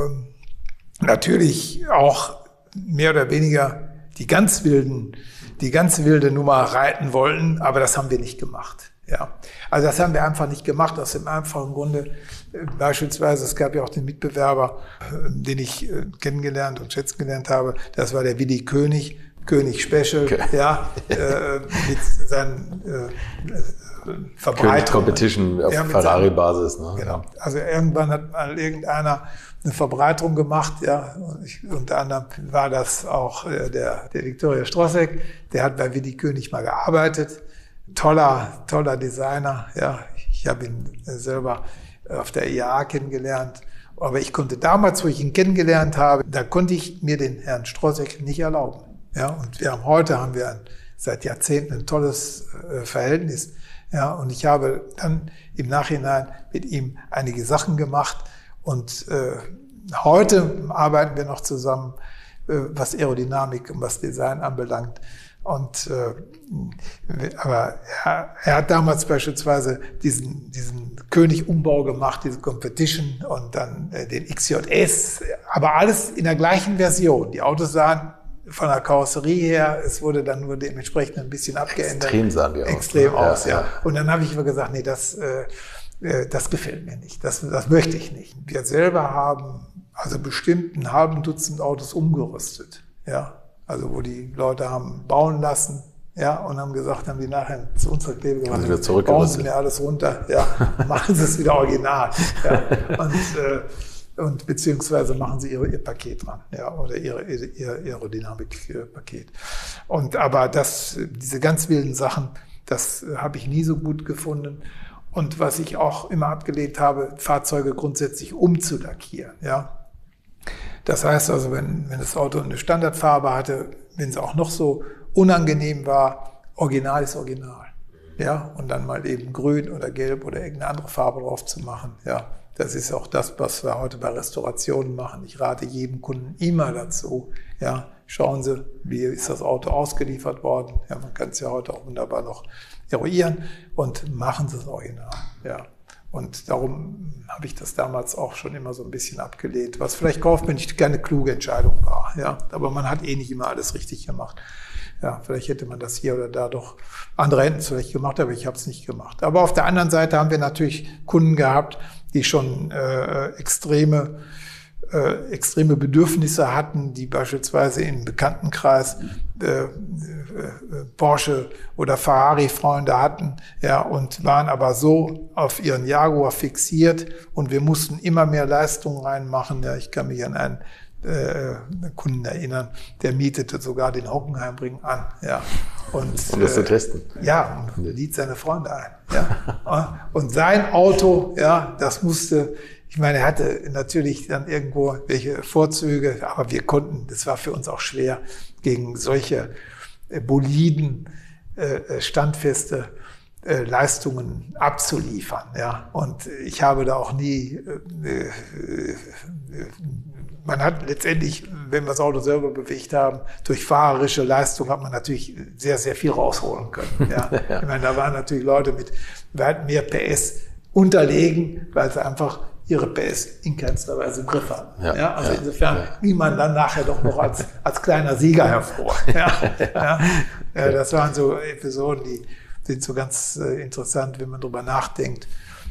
natürlich auch mehr oder weniger die ganz wilde Nummer reiten wollten, aber das haben wir nicht gemacht. Ja, also das haben wir einfach nicht gemacht, aus dem einfachen Grunde. Beispielsweise, es gab ja auch den Mitbewerber, den ich kennengelernt und schätzen gelernt habe, das war der Willi König Special, okay. Ja, mit seinen Verbreitungen. Competition auf Ferrari-Basis. Ne? Genau. Also irgendwann hat mal irgendeiner eine Verbreitung gemacht, ja. Unter anderem war das auch der Viktoria Strossek, der hat bei Willi König mal gearbeitet. Toller Designer, ja. Ich habe ihn selber auf der IAA kennengelernt. Aber ich konnte damals, wo ich ihn kennengelernt habe, da konnte ich mir den Herrn Strossek nicht erlauben. Ja, und heute haben wir seit Jahrzehnten ein tolles Verhältnis. Ja, und ich habe dann im Nachhinein mit ihm einige Sachen gemacht. Und heute arbeiten wir noch zusammen, was Aerodynamik und was Design anbelangt. Und aber er hat damals beispielsweise diesen König-Umbau gemacht, diese Competition und dann den XJS, aber alles in der gleichen Version. Die Autos sahen von der Karosserie her, es wurde dann nur dementsprechend ein bisschen abgeändert. Extrem sahen die aus. Extrem aus, ja. Und dann habe ich immer gesagt, nee, das Das gefällt mir nicht. Das möchte ich nicht. Wir selber haben also bestimmt ein halben Dutzend Autos umgerüstet. Ja, also wo die Leute haben bauen lassen. Ja, und haben gesagt, haben die nachher zu unserer Klebe gemacht, bauen Sie mir alles runter, ja, machen Sie es wieder original. Ja, und beziehungsweise machen Sie ihr Paket dran, ja, oder ihr Aerodynamik-Paket. Aber diese ganz wilden Sachen, das habe ich nie so gut gefunden. Und was ich auch immer abgelehnt habe, Fahrzeuge grundsätzlich umzulackieren, ja. Das heißt also, wenn das Auto eine Standardfarbe hatte, wenn es auch noch so unangenehm war, Original ist Original. Ja, und dann mal eben grün oder gelb oder irgendeine andere Farbe drauf zu machen. Ja, das ist auch das, was wir heute bei Restaurationen machen. Ich rate jedem Kunden immer dazu. Ja, schauen Sie, wie ist das Auto ausgeliefert worden. Ja, man kann es ja heute auch wunderbar noch eruieren und machen Sie es Original. Ja. Und darum habe ich das damals auch schon immer so ein bisschen abgelehnt, was vielleicht kaufmännisch keine kluge Entscheidung war. Ja, aber man hat nicht immer alles richtig gemacht. Ja, vielleicht hätte man das hier oder da doch, andere hätten es vielleicht gemacht, aber ich habe es nicht gemacht. Aber auf der anderen Seite haben wir natürlich Kunden gehabt, die schon extreme Bedürfnisse hatten, die beispielsweise im Bekanntenkreis Porsche oder Ferrari-Freunde hatten, ja, und waren aber so auf ihren Jaguar fixiert und wir mussten immer mehr Leistungen reinmachen. Ja, ich kann mich an einen Kunden erinnern, der mietete sogar den Hockenheimring an, ja. Um das zu testen. Ja, und liet seine Freunde ein, ja. Und sein Auto, ja, das musste, ich meine, er hatte natürlich dann irgendwo welche Vorzüge, aber wir konnten, das war für uns auch schwer, gegen solche Boliden standfeste Leistungen abzuliefern, ja. Und ich habe da auch nie, man hat letztendlich, wenn wir das Auto selber bewegt haben, durch fahrerische Leistung hat man natürlich sehr, sehr viel rausholen können. Ja. Ja. Ich meine, da waren natürlich Leute mit weit mehr PS unterlegen, weil sie einfach ihre PS in keinster Weise im Griff hatten. Ja. Ja. Also insofern ging man dann nachher doch noch als kleiner Sieger hervor. Ja. Ja. Ja. Das waren so Episoden, die sind so ganz interessant, wenn man drüber nachdenkt.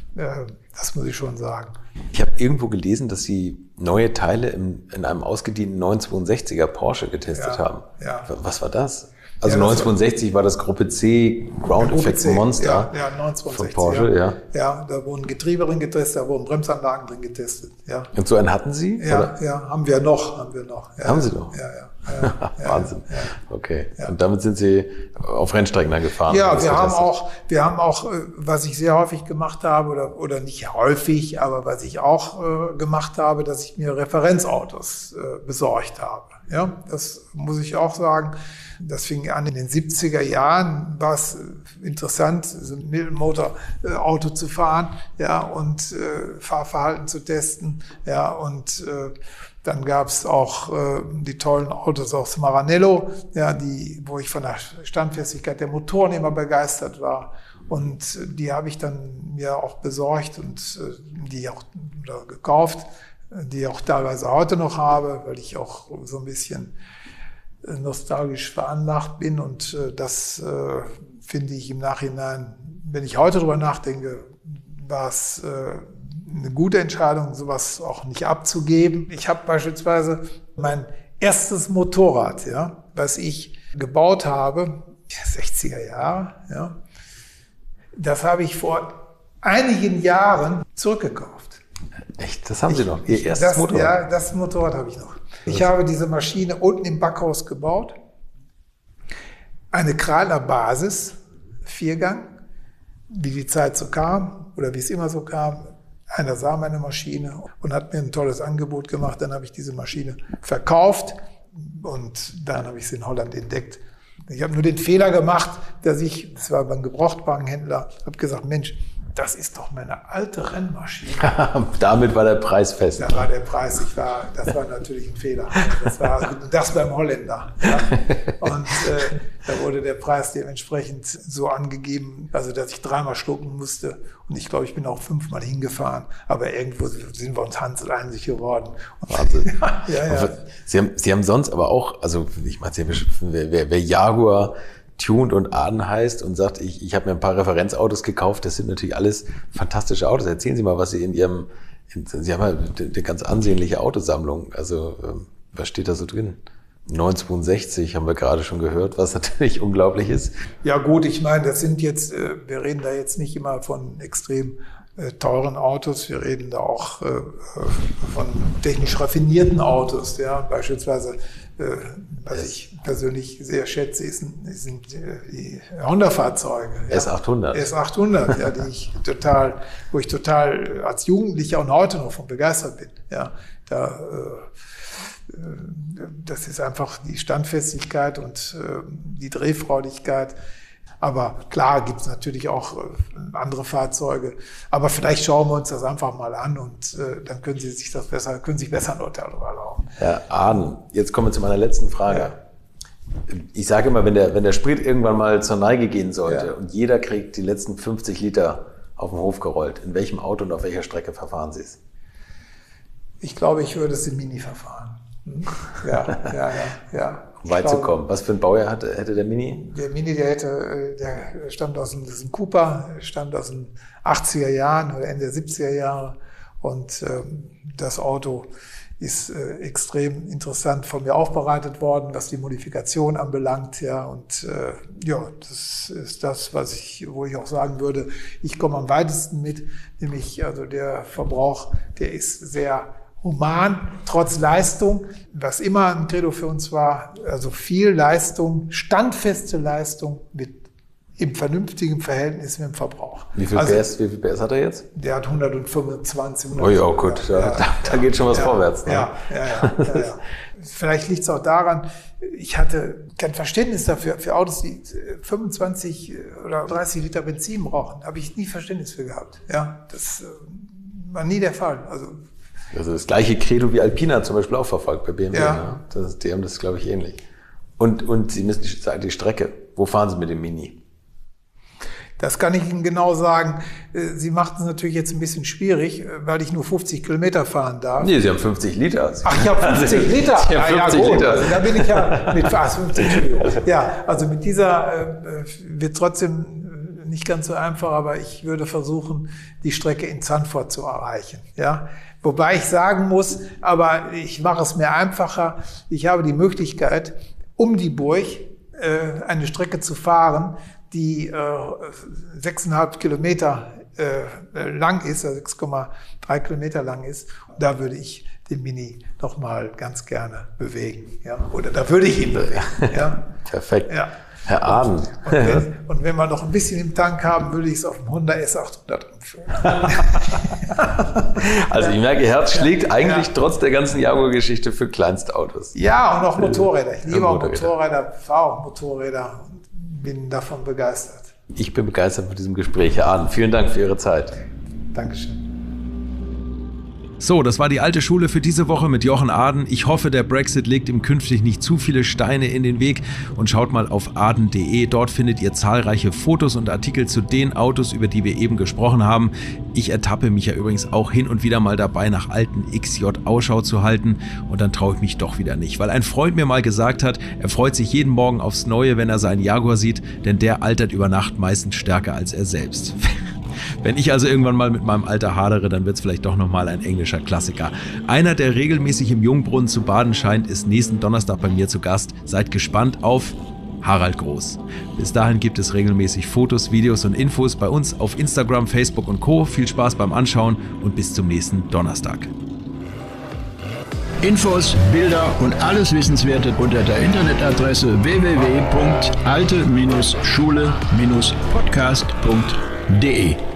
Das muss ich schon sagen. Ich habe irgendwo gelesen, dass Sie neue Teile in einem ausgedienten 962er Porsche getestet haben. Ja. Was war das? Also 962 war das Gruppe C Ground Effect Monster ja, 962, von Porsche. Ja. Ja, da wurden Getriebe drin getestet, da wurden Bremsanlagen drin getestet. Ja. Und so einen hatten Sie? Ja, oder? Ja, haben wir noch. Ja, haben Sie noch? Ja. Wahnsinn. Ja. Okay. Ja. Und damit sind Sie auf Rennstrecken dann gefahren? Ja, wir haben auch, was ich sehr häufig gemacht habe, oder nicht häufig, aber was ich auch gemacht habe, dass ich mir Referenzautos besorgt habe. Ja, das muss ich auch sagen. Das fing an in den 70er Jahren, war es interessant, so ein Mittelmotor-Auto zu fahren, ja, und Fahrverhalten zu testen, ja, und dann gab es auch die tollen Autos aus Maranello, ja, wo ich von der Standfestigkeit der Motoren immer begeistert war. Und die habe ich dann mir auch besorgt und die auch gekauft, die auch teilweise heute noch habe, weil ich auch so ein bisschen nostalgisch veranlagt bin. Und das finde ich im Nachhinein, wenn ich heute drüber nachdenke, war es eine gute Entscheidung, sowas auch nicht abzugeben. Ich habe beispielsweise mein erstes Motorrad, ja, was ich gebaut habe, 60er Jahre, ja, das habe ich vor einigen Jahren zurückgekauft. Echt? Das haben Sie noch? Ihr erstes Motorrad? Ja, das Motorrad habe ich noch. Ich habe diese Maschine unten im Backhaus gebaut. Eine Krahler Basis, 4-Gang, wie die Zeit so kam oder wie es immer so kam. Einer sah meine Maschine und hat mir ein tolles Angebot gemacht. Dann habe ich diese Maschine verkauft und dann habe ich sie in Holland entdeckt. Ich habe nur den Fehler gemacht, das war beim Gebrauchtwagenhändler, habe gesagt, Mensch, das ist doch meine alte Rennmaschine. Damit war der Preis fest. Da war der Preis, das war natürlich ein Fehler. Das beim Holländer. Ja. Und da wurde der Preis dementsprechend so angegeben, also dass ich 3-mal schlucken musste. Und ich glaube, ich bin auch 5-mal hingefahren. Aber irgendwo sind wir uns handelseinig geworden. Wahnsinn. Ja. Sie haben sonst aber auch, also ich meine, wer Jaguar tuned und Aden heißt und sagt, ich habe mir ein paar Referenzautos gekauft, das sind natürlich alles fantastische Autos. Erzählen Sie mal, was Sie Sie haben ja eine ganz ansehnliche Autosammlung. Also was steht da so drin? 962 haben wir gerade schon gehört, was natürlich unglaublich ist. Ja gut, ich meine, das sind jetzt, wir reden da jetzt nicht immer von extrem teuren Autos, wir reden da auch von technisch raffinierten Autos, ja, beispielsweise, was ich persönlich sehr schätze, sind die Honda-Fahrzeuge. Ja. S800. S800, ja, wo ich total als Jugendlicher und heute noch von begeistert bin, ja, das ist einfach die Standfestigkeit und die Drehfreudigkeit. Aber klar gibt es natürlich auch andere Fahrzeuge. Aber vielleicht schauen wir uns das einfach mal an und dann können Sie sich besser ein Urteil darüber erlauben. Herr Aden, jetzt kommen wir zu meiner letzten Frage. Ja. Ich sage immer, wenn der Sprit irgendwann mal zur Neige gehen sollte und jeder kriegt die letzten 50 Liter auf den Hof gerollt, in welchem Auto und auf welcher Strecke verfahren Sie es? Ich glaube, ich würde es im Mini verfahren. Ja. Um weit zu kommen. Was für ein Baujahr hätte der Mini? Der Mini, der stammt das ist ein Cooper, stammt aus den 80er Jahren oder Ende der 70er Jahre. Und das Auto ist extrem interessant von mir aufbereitet worden, was die Modifikation anbelangt. Ja, und das ist das, wo ich auch sagen würde, ich komme am weitesten mit, nämlich also der Verbrauch, der ist sehr human, trotz Leistung, was immer ein Credo für uns war, also viel Leistung, standfeste Leistung im vernünftigen Verhältnis mit dem Verbrauch. Wie viel PS hat er jetzt? Der hat 125. Oh ja, gut, da geht schon was vorwärts. Ne? Ja. Vielleicht liegt es auch daran, ich hatte kein Verständnis dafür, für Autos, die 25 oder 30 Liter Benzin brauchen, habe ich nie Verständnis für gehabt. Ja, das war nie der Fall. Also das gleiche Credo wie Alpina zum Beispiel auch verfolgt bei BMW. Ja. Ne? Die haben das, glaube ich, ähnlich. Und Sie müssen die Strecke. Wo fahren Sie mit dem Mini? Das kann ich Ihnen genau sagen. Sie macht es natürlich jetzt ein bisschen schwierig, weil ich nur 50 Kilometer fahren darf. Nee, Sie haben 50 Liter. Ach, ich habe 50 Liter? Sie haben 50 Liter. Also, da bin ich ja mit fast 50 Kilometer. Ja, also mit dieser wird trotzdem nicht ganz so einfach, aber ich würde versuchen, die Strecke in Zandvoort zu erreichen. Ja. Wobei ich sagen muss, aber ich mache es mir einfacher, ich habe die Möglichkeit, um die Burg eine Strecke zu fahren, die 6,5 Kilometer lang ist, also 6,3 Kilometer lang ist. Und da würde ich den Mini noch mal ganz gerne bewegen. Ja? Oder da würde ich ihn bewegen. Ja? Perfekt. Ja. Herr Aden. Und wenn wir noch ein bisschen im Tank haben, würde ich es auf dem Honda S800 umführen. Also ich merke, Ihr Herz schlägt eigentlich trotz der ganzen Jaguar-Geschichte für Kleinstautos. Ja, und auch Motorräder. Ich liebe auch Motorräder, fahre auch Motorräder und bin davon begeistert. Ich bin begeistert von diesem Gespräch, Herr Aden. Vielen Dank für Ihre Zeit. Dankeschön. So, das war die alte Schule für diese Woche mit Jochen Aden. Ich hoffe, der Brexit legt ihm künftig nicht zu viele Steine in den Weg und schaut mal auf aden.de. Dort findet ihr zahlreiche Fotos und Artikel zu den Autos, über die wir eben gesprochen haben. Ich ertappe mich ja übrigens auch hin und wieder mal dabei, nach alten XJ Ausschau zu halten und dann traue ich mich doch wieder nicht, weil ein Freund mir mal gesagt hat, er freut sich jeden Morgen aufs Neue, wenn er seinen Jaguar sieht, denn der altert über Nacht meistens stärker als er selbst. Wenn ich also irgendwann mal mit meinem Alter hadere, dann wird es vielleicht doch nochmal ein englischer Klassiker. Einer, der regelmäßig im Jungbrunnen zu baden scheint, ist nächsten Donnerstag bei mir zu Gast. Seid gespannt auf Harald Groß. Bis dahin gibt es regelmäßig Fotos, Videos und Infos bei uns auf Instagram, Facebook und Co. Viel Spaß beim Anschauen und bis zum nächsten Donnerstag. Infos, Bilder und alles Wissenswerte unter der Internetadresse www.alte-schule-podcast.de